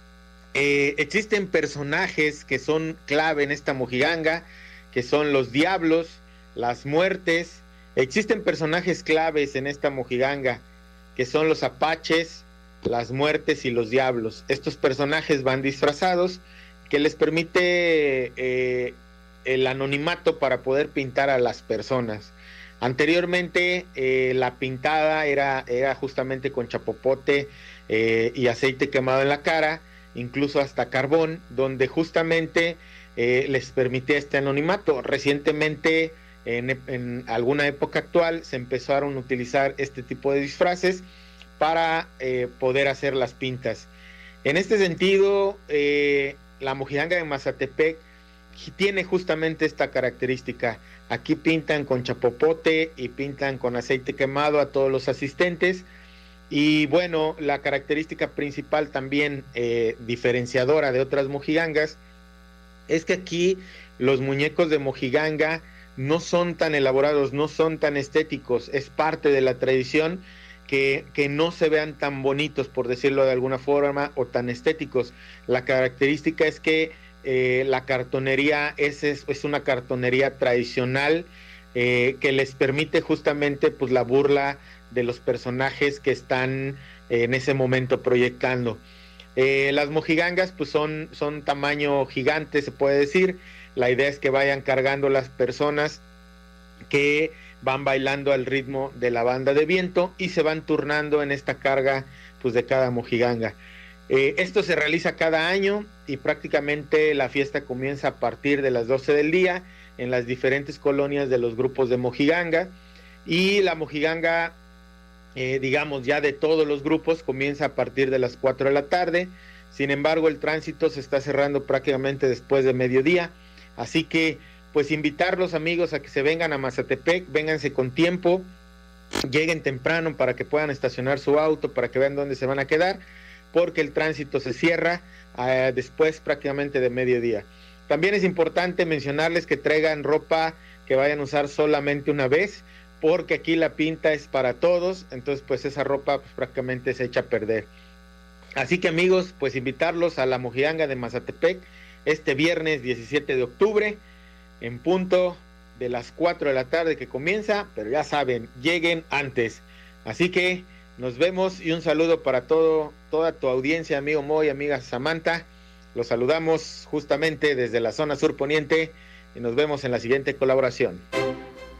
Existen personajes que son clave en esta mojiganga, que son los diablos, las muertes. Existen personajes claves en esta mojiganga, que son los apaches, las muertes y los diablos. Estos personajes van disfrazados, que les permite el anonimato para poder pintar a las personas. Anteriormente la pintada era justamente con chapopote y aceite quemado en la cara, incluso hasta carbón, donde justamente les permitía este anonimato. Recientemente, en alguna época actual, se empezaron a utilizar este tipo de disfraces para poder hacer las pintas. En este sentido, la mojiganga de Mazatepec tiene justamente esta característica. Aquí pintan con chapopote y pintan con aceite quemado a todos los asistentes. Y bueno, la característica principal también diferenciadora de otras mojigangas es que aquí los muñecos de mojiganga no son tan elaborados, no son tan estéticos. Es parte de la tradición que no se vean tan bonitos, por decirlo de alguna forma, o tan estéticos. La característica es que la cartonería es una cartonería tradicional que les permite justamente pues la burla de los personajes que están en ese momento proyectando. Las mojigangas pues son tamaño gigante, se puede decir. La idea es que vayan cargando las personas que van bailando al ritmo de la banda de viento y se van turnando en esta carga pues de cada mojiganga. Esto se realiza cada año y prácticamente la fiesta comienza a partir de las 12 del día en las diferentes colonias de los grupos de mojiganga, y la mojiganga digamos ya de todos los grupos comienza a partir de las 4 de la tarde. Sin embargo, el tránsito se está cerrando prácticamente después de mediodía, así que pues invitarlos, amigos, a que se vengan a Mazatepec. Vénganse con tiempo, lleguen temprano para que puedan estacionar su auto, para que vean dónde se van a quedar, porque el tránsito se cierra después prácticamente de mediodía. También es importante mencionarles que traigan ropa que vayan a usar solamente una vez, porque aquí la pinta es para todos, entonces pues esa ropa pues prácticamente se echa a perder. Así que, amigos, pues invitarlos a la mojiganga de Mazatepec este viernes 17 de octubre, en punto de las 4 de la tarde que comienza, pero ya saben, lleguen antes. Así que nos vemos y un saludo para toda tu audiencia, amigo Moy, amiga Samantha. Los saludamos justamente desde la zona sur poniente y nos vemos en la siguiente colaboración.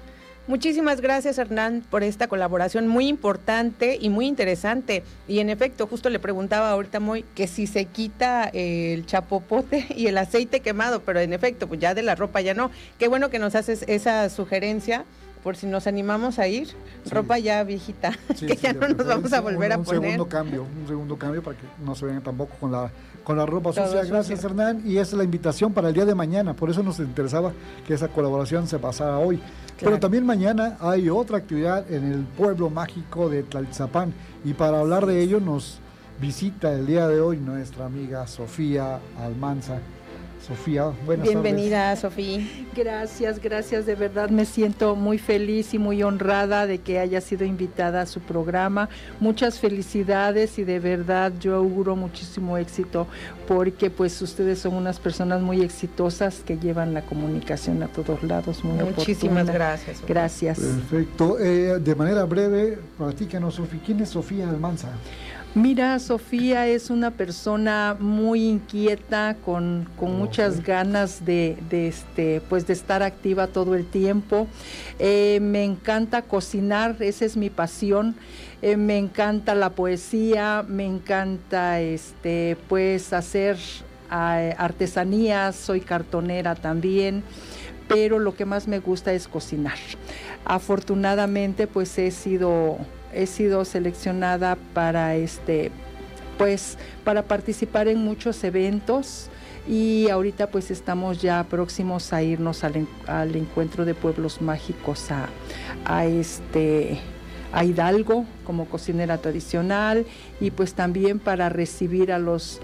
Muchísimas gracias, Hernán, por esta colaboración muy importante y muy interesante. Y en efecto, justo le preguntaba ahorita Moy que si se quita el chapopote y el aceite quemado, pero en efecto, pues ya de la ropa ya no. Qué bueno que nos haces esa sugerencia, por si nos animamos a ir, ropa ya viejita, que ya no nos vamos a volver a poner. Un segundo cambio para que no se vengan tampoco con la ropa sucia. Gracias, Hernán, y esa es la invitación para el día de mañana, por eso nos interesaba que esa colaboración se pasara hoy. Claro. Pero también mañana hay otra actividad en el pueblo mágico de Tlaltizapán, y para hablar de ello nos visita el día de hoy nuestra amiga Sofía Almanza. Sofía, buenas tardes. Bienvenida, Sofía. Gracias, de verdad me siento muy feliz y muy honrada de que haya sido invitada a su programa. Muchas felicidades y de verdad yo auguro muchísimo éxito porque pues ustedes son unas personas muy exitosas que llevan la comunicación a todos lados. Muchísimas gracias. Sofía. Gracias. Perfecto. De manera breve, platícanos, Sofía, ¿quién es Sofía Almanza? Mira, Sofía es una persona muy inquieta, con muchas ganas de estar activa todo el tiempo. Me encanta cocinar, esa es mi pasión. Me encanta la poesía, me encanta hacer artesanías, soy cartonera también, pero lo que más me gusta es cocinar. Afortunadamente, pues he sido seleccionada para para participar en muchos eventos y ahorita pues estamos ya próximos a irnos al encuentro de pueblos mágicos a Hidalgo como cocinera tradicional y pues también para recibir a los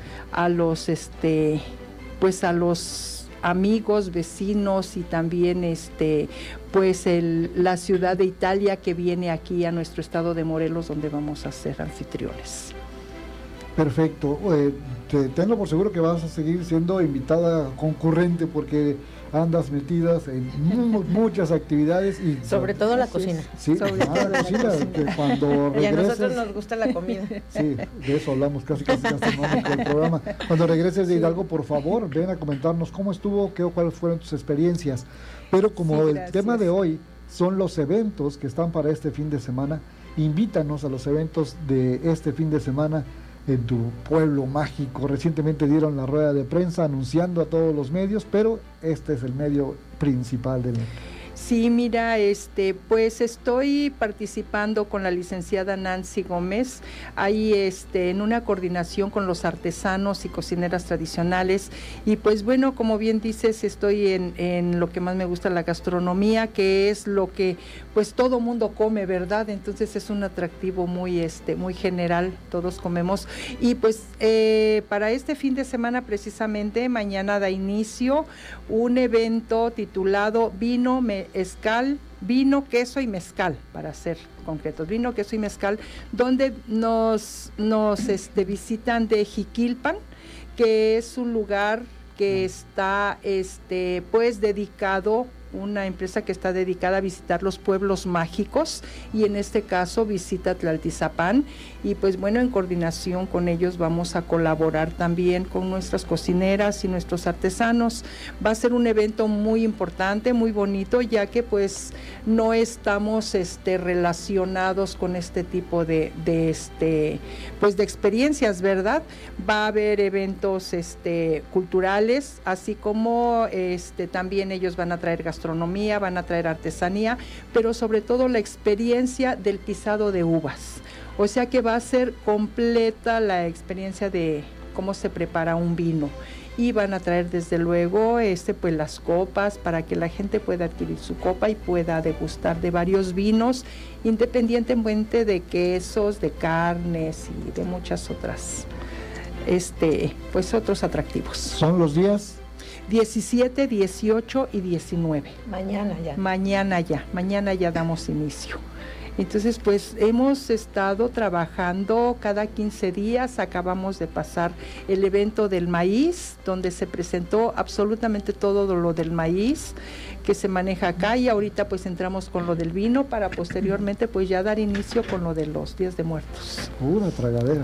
amigos, vecinos y también la ciudad de Italia que viene aquí a nuestro estado de Morelos donde vamos a ser anfitriones. Perfecto, tengo por seguro que vas a seguir siendo invitada concurrente porque andas metidas en muchas actividades y sobre todo la cocina. Sí, sobre todo la cocina, que cuando regreses, y a nosotros nos gusta la comida. Sí, de eso hablamos casi gastronómico del programa. Cuando regreses de Hidalgo, por favor, ven a comentarnos cómo estuvo, cuáles fueron tus experiencias. Pero como el tema de hoy son los eventos que están para este fin de semana, invítanos a los eventos de este fin de semana en tu pueblo mágico. Recientemente dieron la rueda de prensa anunciando a todos los medios, pero este es el medio principal del evento. Sí, mira, pues estoy participando con la licenciada Nancy Gómez, ahí en una coordinación con los artesanos y cocineras tradicionales, y pues bueno, como bien dices, estoy en lo que más me gusta, la gastronomía, que es lo que pues todo mundo come, ¿verdad? Entonces es un atractivo muy general, todos comemos, y pues para este fin de semana precisamente, mañana da inicio un evento titulado Vino, queso y mezcal, para ser concretos, vino, queso y mezcal, donde nos visitan de Jiquilpan, que es un lugar que está pues dedicado, una empresa que está dedicada a visitar los pueblos mágicos y en este caso visita Tlaltizapán y pues bueno, en coordinación con ellos vamos a colaborar también con nuestras cocineras y nuestros artesanos. Va a ser un evento muy importante, muy bonito, ya que pues no estamos relacionados con este tipo de experiencias, ¿verdad? Va a haber eventos culturales, así como también ellos van a traer gastronomía, van a traer artesanía, pero sobre todo la experiencia del pisado de uvas. O sea que va a ser completa la experiencia de cómo se prepara un vino. Y van a traer desde luego pues las copas para que la gente pueda adquirir su copa y pueda degustar de varios vinos, independientemente de quesos, de carnes y de muchas otras pues otros atractivos. ¿Son los días? 17, 18 y 19. Mañana ya. Mañana ya damos inicio. Entonces, pues hemos estado trabajando cada 15 días, acabamos de pasar el evento del maíz, donde se presentó absolutamente todo lo del maíz que se maneja acá, y ahorita pues entramos con lo del vino para posteriormente pues ya dar inicio con lo de los Días de Muertos. Una tragadera.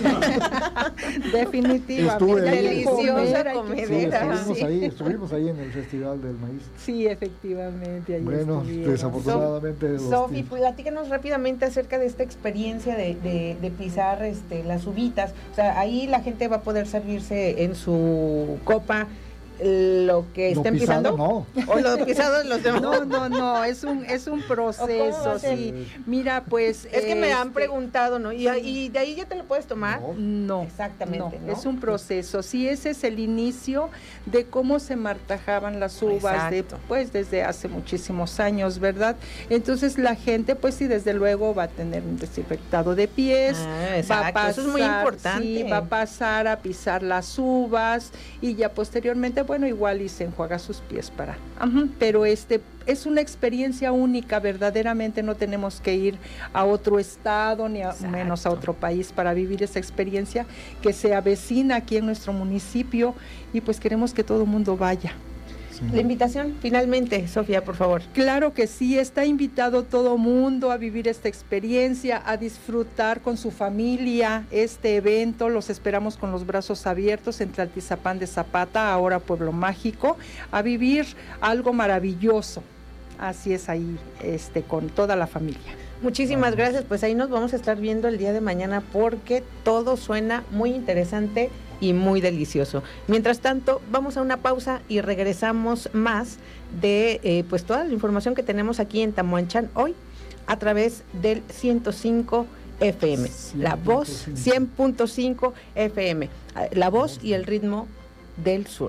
Definitivamente. Deliciosa comedera. Estuvimos ahí en el Festival del Maíz. Sí, efectivamente. Ahí bueno, desafortunadamente. Sofi, platícanos rápidamente acerca de esta experiencia de pisar las uvitas. O sea, ahí la gente va a poder servirse en su copa lo que estén pisando, no. O lo pisado en los demás. No, es un proceso, sí. Mira, pues es que me han preguntado, ¿no? Y de ahí ya te lo puedes tomar. No, exactamente, no. Es un proceso. Sí, ese es el inicio de cómo se martajaban las uvas, pues desde hace muchísimos años, ¿verdad? Entonces la gente, pues sí, desde luego va a tener un desinfectado de pies, va a pasar, eso es muy importante. Sí, va a pasar a pisar las uvas y ya posteriormente, bueno, igual y se enjuaga sus pies para. Pero es una experiencia única, verdaderamente no tenemos que ir a otro estado ni menos a otro país para vivir esa experiencia que se avecina aquí en nuestro municipio y pues queremos que todo el mundo vaya. Sí. La invitación, finalmente, Sofía, por favor. Claro que sí, está invitado todo mundo a vivir esta experiencia, a disfrutar con su familia este evento. Los esperamos con los brazos abiertos en Tlaltizapán de Zapata, ahora Pueblo Mágico, a vivir algo maravilloso. Así es ahí, con toda la familia. Muchísimas gracias, pues ahí nos vamos a estar viendo el día de mañana porque todo suena muy interesante y muy delicioso. Mientras tanto, vamos a una pausa y regresamos más de pues toda la información que tenemos aquí en Tamuanchán hoy a través del 105 FM, la voz 100.5 FM, la voz y el ritmo del sur.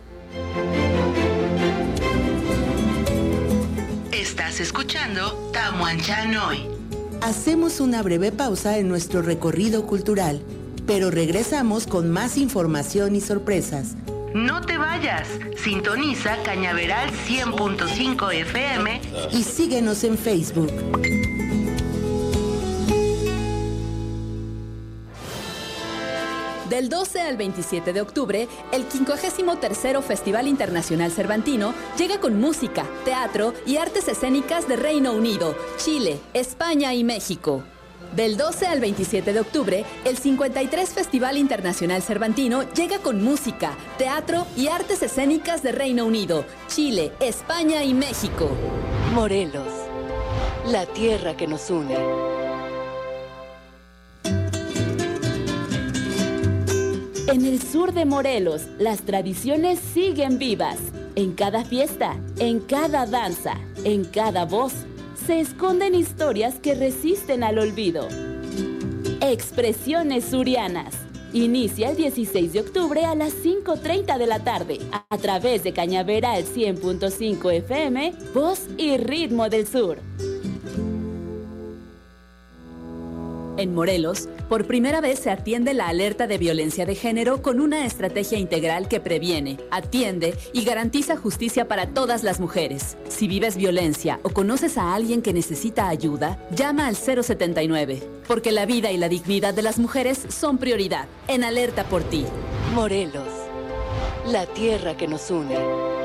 Estás escuchando Tamuanchán hoy. Hacemos una breve pausa en nuestro recorrido cultural, pero regresamos con más información y sorpresas. No te vayas, sintoniza Cañaveral 100.5 FM y síguenos en Facebook. Del 12 al 27 de octubre, el 53º Festival Internacional Cervantino llega con música, teatro y artes escénicas de Reino Unido, Chile, España y México. Del 12 al 27 de octubre, el 53 Festival Internacional Cervantino llega con música, teatro y artes escénicas de Reino Unido, Chile, España y México. Morelos, la tierra que nos une. En el sur de Morelos, las tradiciones siguen vivas. En cada fiesta, en cada danza, en cada voz, se esconden historias que resisten al olvido. Expresiones Surianas. Inicia el 16 de octubre a las 5:30 de la tarde, a través de Cañaveral 100.5 FM, voz y ritmo del sur. En Morelos, por primera vez se atiende la alerta de violencia de género con una estrategia integral que previene, atiende y garantiza justicia para todas las mujeres. Si vives violencia o conoces a alguien que necesita ayuda, llama al 079, porque la vida y la dignidad de las mujeres son prioridad. En Alerta por ti. Morelos, la tierra que nos une.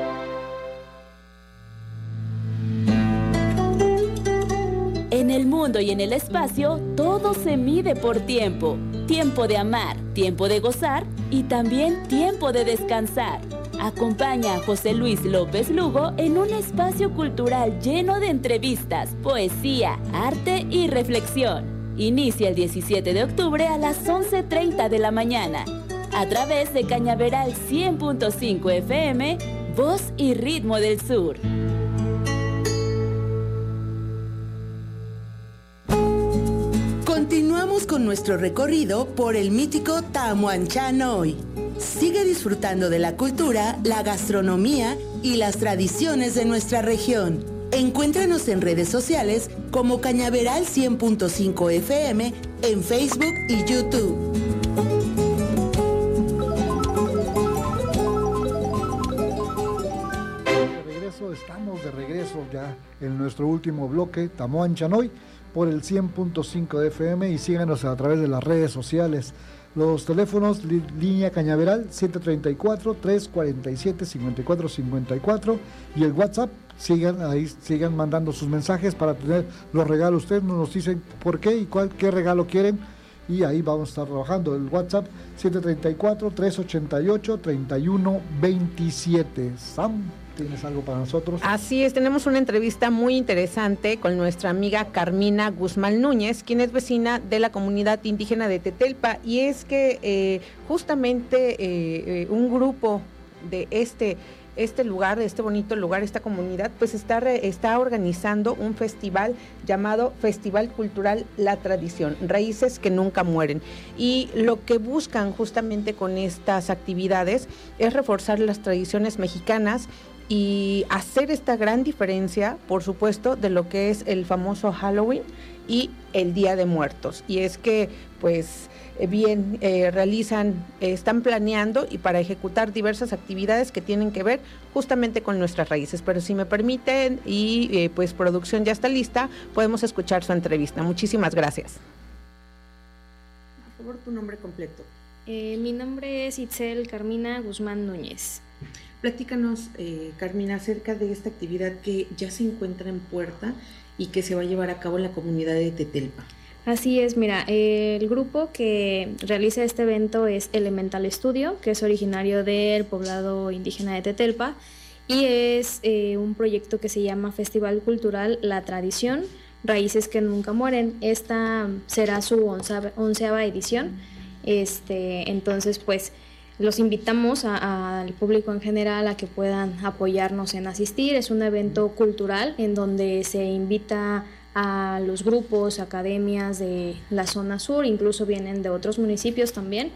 En el mundo y en el espacio, todo se mide por tiempo. Tiempo de amar, tiempo de gozar y también tiempo de descansar. Acompaña a José Luis López Lugo en un espacio cultural lleno de entrevistas, poesía, arte y reflexión. Inicia el 17 de octubre a las 11:30 de la mañana. A través de Cañaveral 100.5 FM, voz y ritmo del sur. Continuamos con nuestro recorrido por el mítico Tamuanchán hoy. Sigue disfrutando de la cultura, la gastronomía y las tradiciones de nuestra región. Encuéntranos en redes sociales como Cañaveral 100.5 FM en Facebook y YouTube. Estamos de regreso ya en nuestro último bloque, Tamuanchán hoy. por el 100.5 de FM y síganos a través de las redes sociales. Los teléfonos, línea Cañaveral 734-347-5454 y el WhatsApp, sigan mandando sus mensajes para tener los regalos. Ustedes nos dicen por qué y qué regalo quieren y ahí vamos a estar trabajando. El WhatsApp 734-388-3127. Sam, ¿tienes algo para nosotros? Así es, tenemos una entrevista muy interesante con nuestra amiga Carmina Guzmán Núñez, quien es vecina de la comunidad indígena de Tetelpa, y es que justamente un grupo de este lugar, de este bonito lugar, esta comunidad, pues está organizando un festival llamado Festival Cultural La Tradición, Raíces que Nunca Mueren. Y lo que buscan justamente con estas actividades es reforzar las tradiciones mexicanas y hacer esta gran diferencia, por supuesto, de lo que es el famoso Halloween y el Día de Muertos. Y es que, pues, están planeando y para ejecutar diversas actividades que tienen que ver justamente con nuestras raíces. Pero si me permiten, y pues producción ya está lista, podemos escuchar su entrevista. Muchísimas gracias. Por favor, tu nombre completo. Mi nombre es Itzel Carmina Guzmán Núñez. Platícanos, Carmina, acerca de esta actividad que ya se encuentra en puerta y que se va a llevar a cabo en la comunidad de Tetelpa. Así es, mira, el grupo que realiza este evento es Elemental Studio, que es originario del poblado indígena de Tetelpa, y es un proyecto que se llama Festival Cultural La Tradición, Raíces que Nunca Mueren. Esta será su 11ª edición, entonces pues los invitamos al público en general a que puedan apoyarnos en asistir. Es un evento cultural en donde se invita a los grupos, academias de la zona sur, incluso vienen de otros municipios también,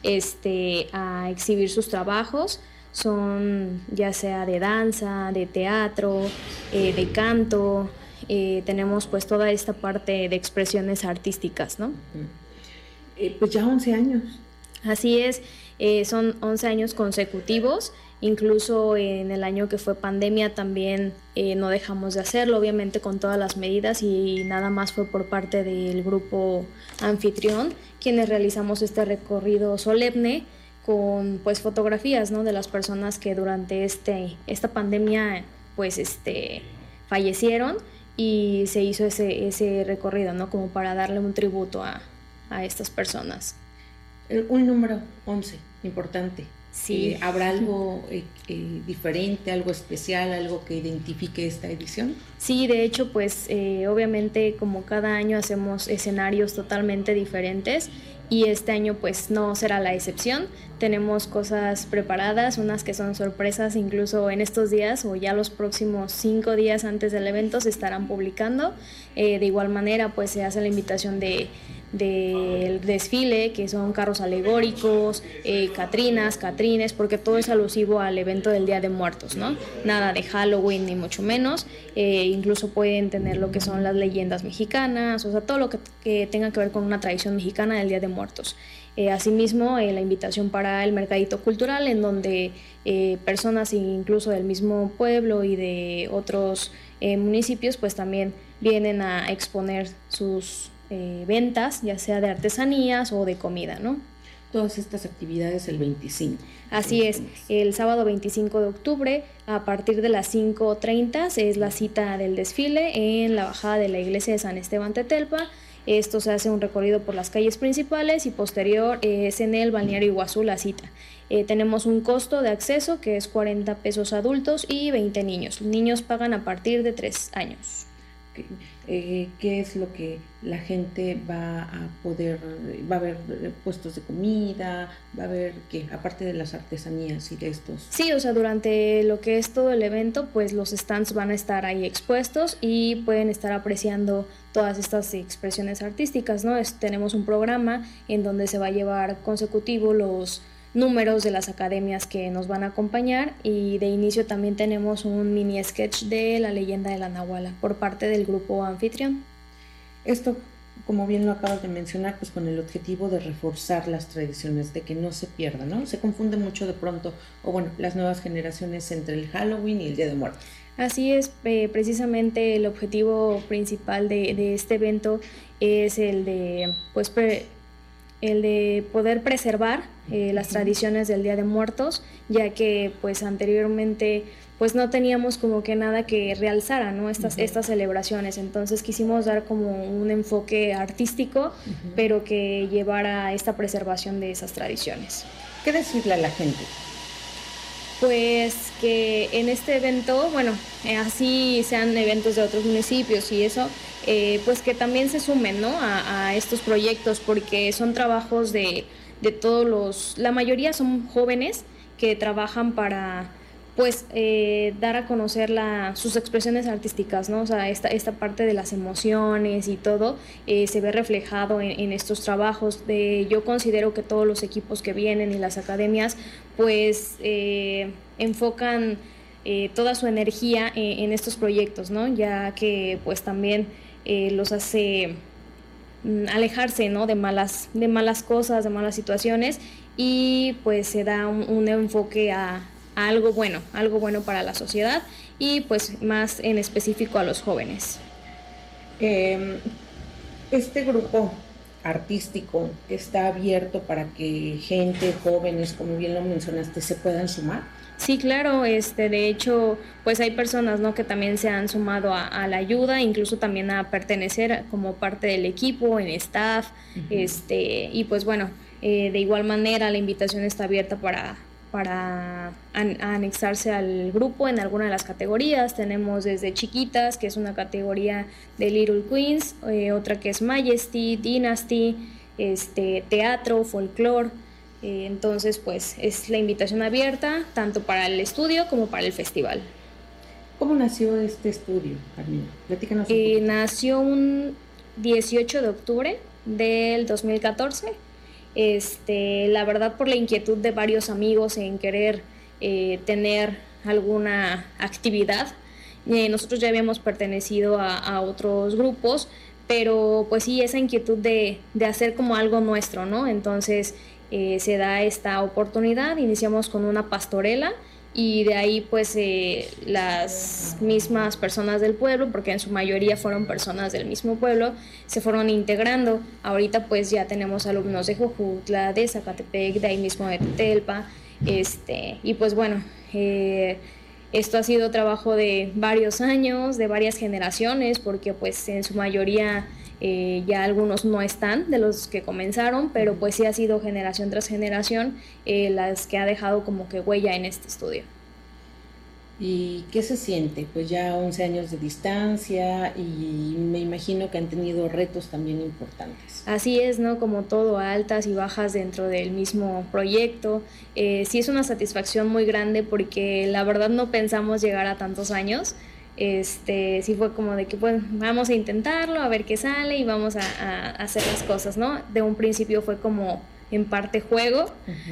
a exhibir sus trabajos. Son ya sea de danza, de teatro, de canto, tenemos pues toda esta parte de expresiones artísticas, ¿no? Pues ya 11 años. Así es, son 11 años consecutivos. Incluso en el año que fue pandemia también no dejamos de hacerlo, obviamente con todas las medidas, y nada más fue por parte del grupo anfitrión quienes realizamos este recorrido solemne con pues fotografías, ¿no?, de las personas que durante esta pandemia pues fallecieron, y se hizo ese recorrido, ¿no?, como para darle un tributo a estas personas. Un número 11, importante. Sí. ¿Habrá algo diferente, algo especial, algo que identifique esta edición? Sí, de hecho, pues obviamente como cada año hacemos escenarios totalmente diferentes, y este año pues no será la excepción. Tenemos cosas preparadas, unas que son sorpresas, incluso en estos días o ya los próximos 5 días antes del evento se estarán publicando. De igual manera pues se hace la invitación del desfile, que son carros alegóricos, catrines, porque todo es alusivo al evento del Día de Muertos, ¿no? Nada de Halloween ni mucho menos. Incluso pueden tener lo que son las leyendas mexicanas, o sea, todo lo que tenga que ver con una tradición mexicana del Día de Muertos. Asimismo, la invitación para el mercadito cultural, en donde personas incluso del mismo pueblo y de otros municipios pues también vienen a exponer sus ventas, ya sea de artesanías o de comida, ¿no? Todas estas actividades el 25. Así es, el sábado 25 de octubre a partir de las 5:30 es la cita del desfile en la bajada de la iglesia de San Esteban Tetelpa. Esto se hace un recorrido por las calles principales y posterior es en el balneario Iguazú la cita. Tenemos un costo de acceso que es 40 pesos adultos y 20 niños. Los niños pagan a partir de 3 años. ¿Qué es lo que la gente va a poder? ¿Va a haber puestos de comida? ¿Va a haber qué? Aparte de las artesanías y de estos. Sí, o sea, durante lo que es todo el evento, pues los stands van a estar ahí expuestos y pueden estar apreciando todas estas expresiones artísticas, ¿no? Tenemos un programa en donde se va a llevar consecutivo los números de las academias que nos van a acompañar, y de inicio también tenemos un mini sketch de la leyenda de la Nahuala por parte del grupo anfitrión. Esto, como bien lo acabas de mencionar, pues con el objetivo de reforzar las tradiciones, de que no se pierdan, ¿no? Se confunde mucho de pronto, o bueno, las nuevas generaciones entre el Halloween y el Día de Muertos. Así es, precisamente el objetivo principal de este evento es el de, pues, el de poder preservar las tradiciones del Día de Muertos, ya que pues anteriormente pues no teníamos como que nada que realzara, ¿no? Estas celebraciones. Entonces quisimos dar como un enfoque artístico, pero que llevara a esta preservación de esas tradiciones. ¿Qué decirle a la gente? Pues que en este evento, bueno, así sean eventos de otros municipios y eso, pues que también se sumen, ¿no? a estos proyectos, porque son trabajos de todos la mayoría son jóvenes que trabajan para, pues, dar a conocer sus expresiones artísticas, ¿no? O sea, esta parte de las emociones y todo se ve reflejado en estos trabajos. Yo considero que todos los equipos que vienen y las academias, pues, enfocan toda su energía en estos proyectos, ¿no? Ya que, pues, también los hace alejarse, ¿no? de malas cosas, de malas situaciones, y pues se da un enfoque a algo bueno para la sociedad y pues más en específico a los jóvenes. Este grupo artístico está abierto para que gente, jóvenes, como bien lo mencionaste, se puedan sumar. Sí, claro, de hecho, pues hay personas, ¿no? que también se han sumado a la ayuda, incluso también a pertenecer como parte del equipo, en staff, y pues bueno, de igual manera la invitación está abierta para anexarse al grupo en alguna de las categorías. Tenemos desde chiquitas, que es una categoría de Little Queens, otra que es Majesty, Dynasty, teatro, folclore. Entonces, pues es la invitación abierta tanto para el estudio como para el festival. ¿Cómo nació este estudio, Carmina? Platícanos un poco. Nació un 18 de octubre del 2014. La verdad, por la inquietud de varios amigos en querer tener alguna actividad. Nosotros ya habíamos pertenecido a otros grupos, pero pues sí, esa inquietud de hacer como algo nuestro, ¿no? Entonces se da esta oportunidad, iniciamos con una pastorela y de ahí pues las mismas personas del pueblo, porque en su mayoría fueron personas del mismo pueblo, se fueron integrando. Ahorita pues ya tenemos alumnos de Jojutla, de Zacatepec, de ahí mismo de Tetelpa, y pues bueno, esto ha sido trabajo de varios años, de varias generaciones, porque pues en su mayoría ya algunos no están de los que comenzaron, pero pues sí ha sido generación tras generación las que ha dejado como que huella en este estudio. ¿Y qué se siente? Pues ya 11 años de distancia y me imagino que han tenido retos también importantes. Así es, ¿no? Como todo, altas y bajas dentro del mismo proyecto. Sí es una satisfacción muy grande porque la verdad no pensamos llegar a tantos años. Sí fue como de que pues vamos a intentarlo, a ver qué sale y vamos a hacer las cosas, ¿no? De un principio fue como en parte juego,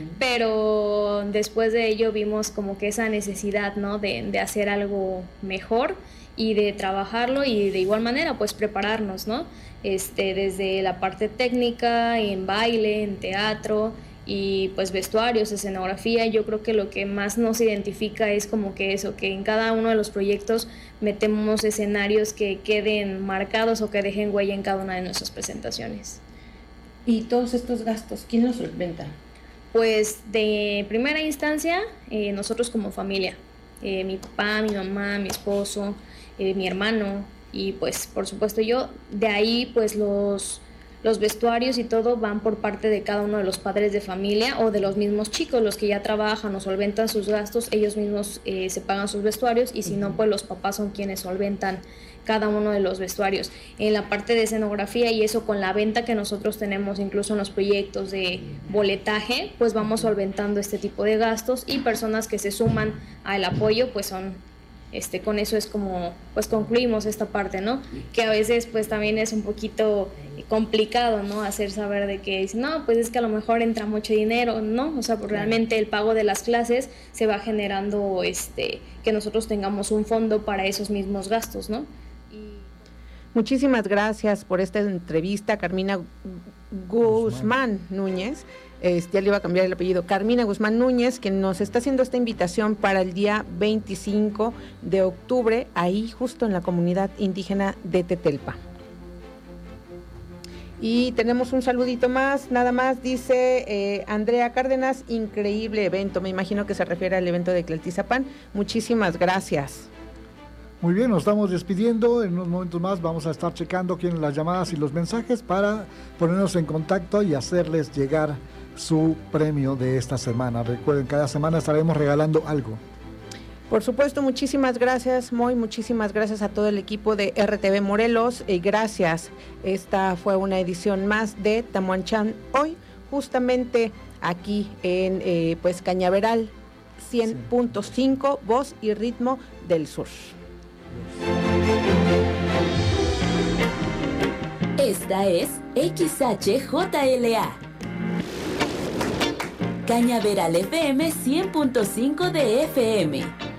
pero después de ello vimos como que esa necesidad, ¿no? de hacer algo mejor y de trabajarlo y de igual manera pues prepararnos, ¿no? Desde la parte técnica, en baile, en teatro y pues vestuarios, escenografía. Yo creo que lo que más nos identifica es como que eso, que en cada uno de los proyectos metemos escenarios que queden marcados o que dejen huella en cada una de nuestras presentaciones. ¿Y todos estos gastos, quién los solventa? Pues de primera instancia, nosotros como familia, mi papá, mi mamá, mi esposo, mi hermano y pues por supuesto yo. De ahí pues los vestuarios y todo van por parte de cada uno de los padres de familia o de los mismos chicos, los que ya trabajan o solventan sus gastos, ellos mismos se pagan sus vestuarios y si no, pues los papás son quienes solventan cada uno de los vestuarios. En la parte de escenografía y eso con la venta que nosotros tenemos incluso en los proyectos de boletaje, pues vamos solventando este tipo de gastos y personas que se suman al apoyo pues son con eso es como pues concluimos esta parte, ¿no? Que a veces pues también es un poquito complicado, ¿no? Hacer saber de que no, pues es que a lo mejor entra mucho dinero, ¿no? O sea, pues realmente el pago de las clases se va generando que nosotros tengamos un fondo para esos mismos gastos, ¿no? Muchísimas gracias por esta entrevista, Carmina Guzmán Núñez, ya le iba a cambiar el apellido, Carmina Guzmán Núñez, que nos está haciendo esta invitación para el día 25 de octubre, ahí justo en la comunidad indígena de Tetelpa. Y tenemos un saludito más, nada más, dice Andrea Cárdenas, increíble evento, me imagino que se refiere al evento de Tlaltizapán. Muchísimas gracias. Muy bien, nos estamos despidiendo, en unos momentos más vamos a estar checando las llamadas y los mensajes para ponernos en contacto y hacerles llegar su premio de esta semana. Recuerden, cada semana estaremos regalando algo. Por supuesto, muchísimas gracias, Moy, muchísimas gracias a todo el equipo de RTV Morelos, y gracias. Esta fue una edición más de Tamuanchán hoy, justamente aquí en pues Cañaveral 100.5, voz y ritmo del sur. Esta es XHJLA Cañaveral FM 100.5 de FM.